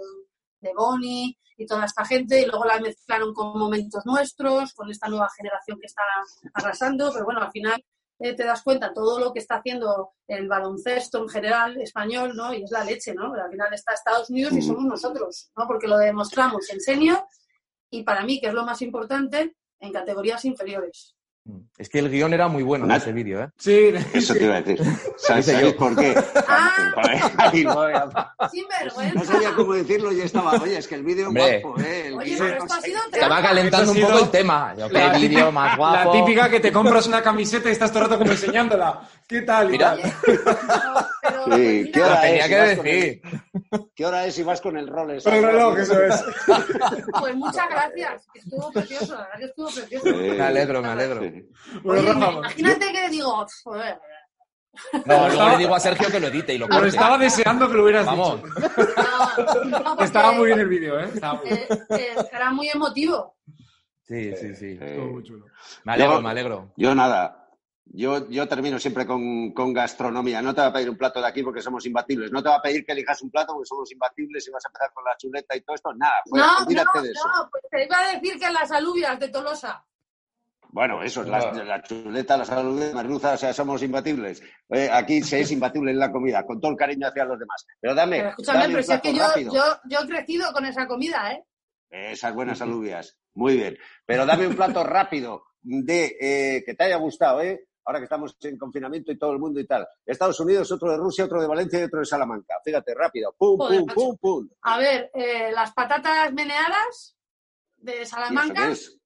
de, de Boni y toda esta gente, y luego la mezclaron con momentos nuestros, con esta nueva generación que está arrasando, pero bueno, al final eh, te das cuenta todo lo que está haciendo el baloncesto en general español, ¿no? Y es la leche, ¿no? Al final está Estados Unidos y somos nosotros, ¿no? Porque lo demostramos en senior y para mí, que es lo más importante, en categorías inferiores. Es que el guión era muy bueno en Nat- ese vídeo, ¿eh? Sí. Eso te iba a decir. ¿Sabes, Dice ¿sabes yo. por qué? Ah. Ay, no, ¡Sin no vergüenza! sabía cómo decirlo y estaba, oye, es que el vídeo es Hombre. guapo, ¿eh? El Oye, vídeo pero no esto ha sé sido qué. Estaba trampa. calentando un Eso ha poco sido el tema. Yo, qué La vídeo típica, más guapo. la típica que te compras una camiseta y estás todo el rato como enseñándola. ¿Qué tal? y Mira. tal? No, pero, Sí, mira, ¿qué Lo hora tenía es? que Si vas con decir. el- ¿Qué hora es si vas con el Rolex? Con el reloj, eso es. pues muchas gracias. Estuvo precioso, la verdad que estuvo precioso. Sí. Me alegro, me alegro. Sí. Bueno, Oye, Rafa, imagínate que digo, joder, No, luego estaba- le digo a Sergio que lo edite y lo Pero corte. estaba deseando que lo hubieras Vamos. dicho. no, no, porque, Estaba muy bien el vídeo, ¿eh? Estaba muy bien. eh, eh, era muy emotivo. Sí, sí, sí. Estuvo muy chulo. Me alegro, Yo- me alegro. Yo nada. Yo, yo termino siempre con, con gastronomía. No te va a pedir un plato de aquí porque somos imbatibles. No te va a pedir que elijas un plato porque somos imbatibles y vas a empezar con la chuleta y todo esto. Nada, pues No, olvídate no, de eso. no, pues te iba a decir que las alubias de Tolosa. Bueno, eso es la, la chuleta, la salud, merluza, o sea, somos imbatibles. Eh, aquí se es imbatible en la comida, con todo el cariño hacia los demás. Pero dame, Pero escúchame, dame pero un si es plato que yo, rápido. yo, yo he crecido con esa comida, ¿eh? Esas buenas alubias. Muy bien. Pero dame un plato rápido de eh, que te haya gustado, ¿eh? Ahora que estamos en confinamiento y todo el mundo y tal. Estados Unidos, otro de Rusia, otro de Valencia y otro de Salamanca. Fíjate, rápido. Pum, Joder, pum, macho. pum, pum. A ver, eh, las patatas meneadas de ¿Y eso Salamanca. qué es?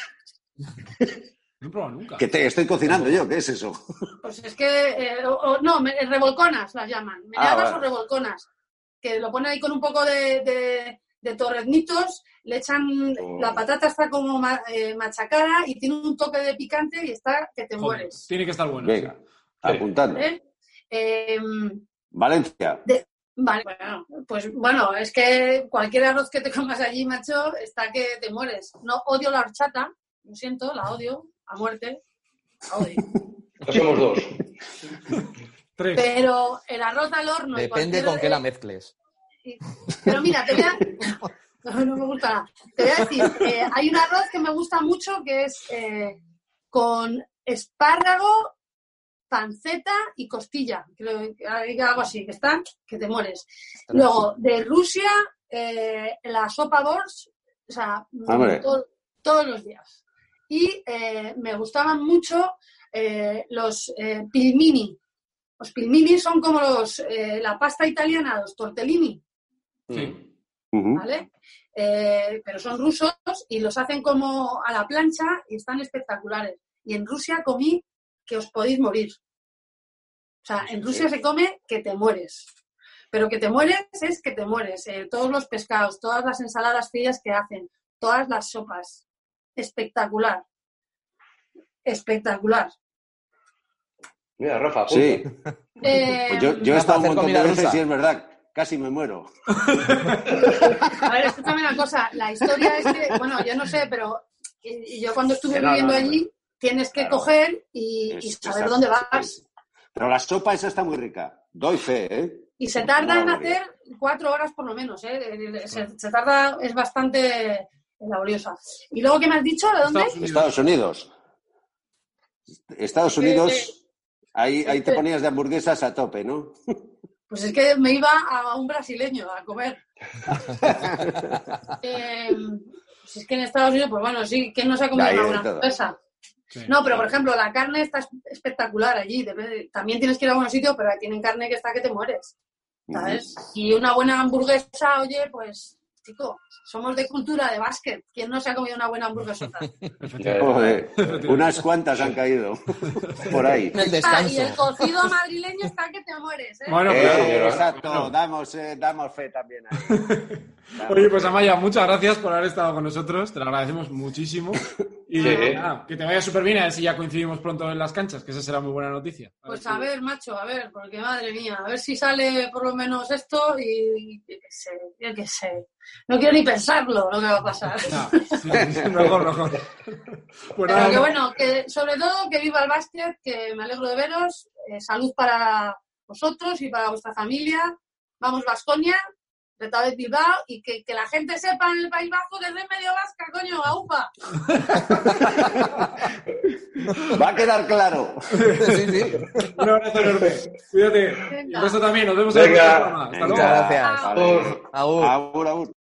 No he probado nunca. Que te estoy cocinando yo, ¿qué es eso? Pues es que, eh, o- o- no, me- revolconas las llaman, meneadas vale. o revolconas, que lo ponen ahí con un poco de, de, de torreznitos, le echan, Oh. la patata está como ma- eh, machacada y tiene un toque de picante y está que te Joder, mueres. tiene que estar bueno. Venga, sí. apuntando. ¿Vale? Eh, Valencia. vale, bueno, pues bueno, es que cualquier arroz que te comas allí, macho, está que te mueres. No odio la horchata, lo siento, la odio a muerte, la odio. Ya somos dos. Tres. Pero el arroz al horno... y Depende cualquier- con qué la mezcles. Sí. Pero mira, te voy a... No, no me gusta nada. Te voy a decir, eh, hay un arroz que me gusta mucho que es eh, con espárrago, panceta y costilla. Creo que hay algo así, que está, que te mueres. Luego, de Rusia, eh, la sopa borsch, o sea, Hombre. to- todos los días. Y eh, me gustaban mucho eh, los eh, pilmini. Los pilmini son como los, eh, la pasta italiana, los tortellini. Sí. Ujú. ¿Vale? Eh, pero son rusos y los hacen como a la plancha y están espectaculares. Y en Rusia comí que os podéis morir. O sea, en Rusia se come que te mueres. Pero que te mueres es que te mueres. Eh, todos los pescados, todas las ensaladas frías que hacen, todas las sopas. Espectacular. Espectacular. Mira, Rafa, apunta. Sí, Eh, pues yo, yo he Rafa, estado un hacer montón de comida veces rusa. y es verdad, casi me muero. A ver, escúchame una cosa. La historia es que, bueno, yo no sé, pero y, y yo cuando estuve Sí, no, viviendo no, no, allí, tienes que claro. coger y, y Es- saber exacto, dónde sí. vas. Pero la sopa esa está muy rica. Doy fe, ¿eh? Y se tarda en Una hacer cuatro horas por lo menos, ¿eh? Se, se tarda, es bastante laboriosa. ¿Y luego qué me has dicho? ¿De dónde? Estados Unidos. Estados Unidos. Estados Unidos, ahí, ahí te ponías de hamburguesas a tope, ¿no? Pues es que me iba a un brasileño a comer. eh, pues es que en Estados Unidos, pues bueno, sí, ¿quién no se ha comido una buena hamburguesa? Sí. No, pero por ejemplo, la carne está espectacular allí. Debe, también tienes que ir a buenos sitios, pero tienen carne que está que te mueres, ¿sabes? Mm. Y una buena hamburguesa, oye, pues, chico, somos de cultura de básquet. ¿Quién no se ha comido una buena hamburguesa? Joder, unas cuantas han caído por ahí. El descanso. Y el cocido madrileño está que te mueres, ¿eh? Bueno, claro, eh, exacto, claro. Damos, eh, damos fe también ahí. Oye, pues Amaya, muchas gracias por haber estado con nosotros, te lo agradecemos muchísimo. Y sí. nada, que te vaya súper bien, a ver si ya coincidimos pronto en las canchas, que esa será muy buena noticia. A pues a si... ver, macho, a ver, porque madre mía, a ver si sale por lo menos esto y yo qué sé, yo qué sé. No quiero ni pensarlo lo que va a pasar. No, sí, mejor, mejor. Pues Pero que bueno, que sobre todo que viva el básquet, que me alegro de veros, eh, salud para vosotros y para vuestra familia. Vamos, Baskonia. Retabet de Bilbao y que, que la gente sepa en el País Vasco que es de medio vasca, coño, aupa. Va a quedar claro. Sí, sí. Un abrazo enorme. Cuídate. Venga. Y por eso también, nos vemos Venga. en el próximo programa. Hasta luego. Muchas gracias. Vale. Agur, agur.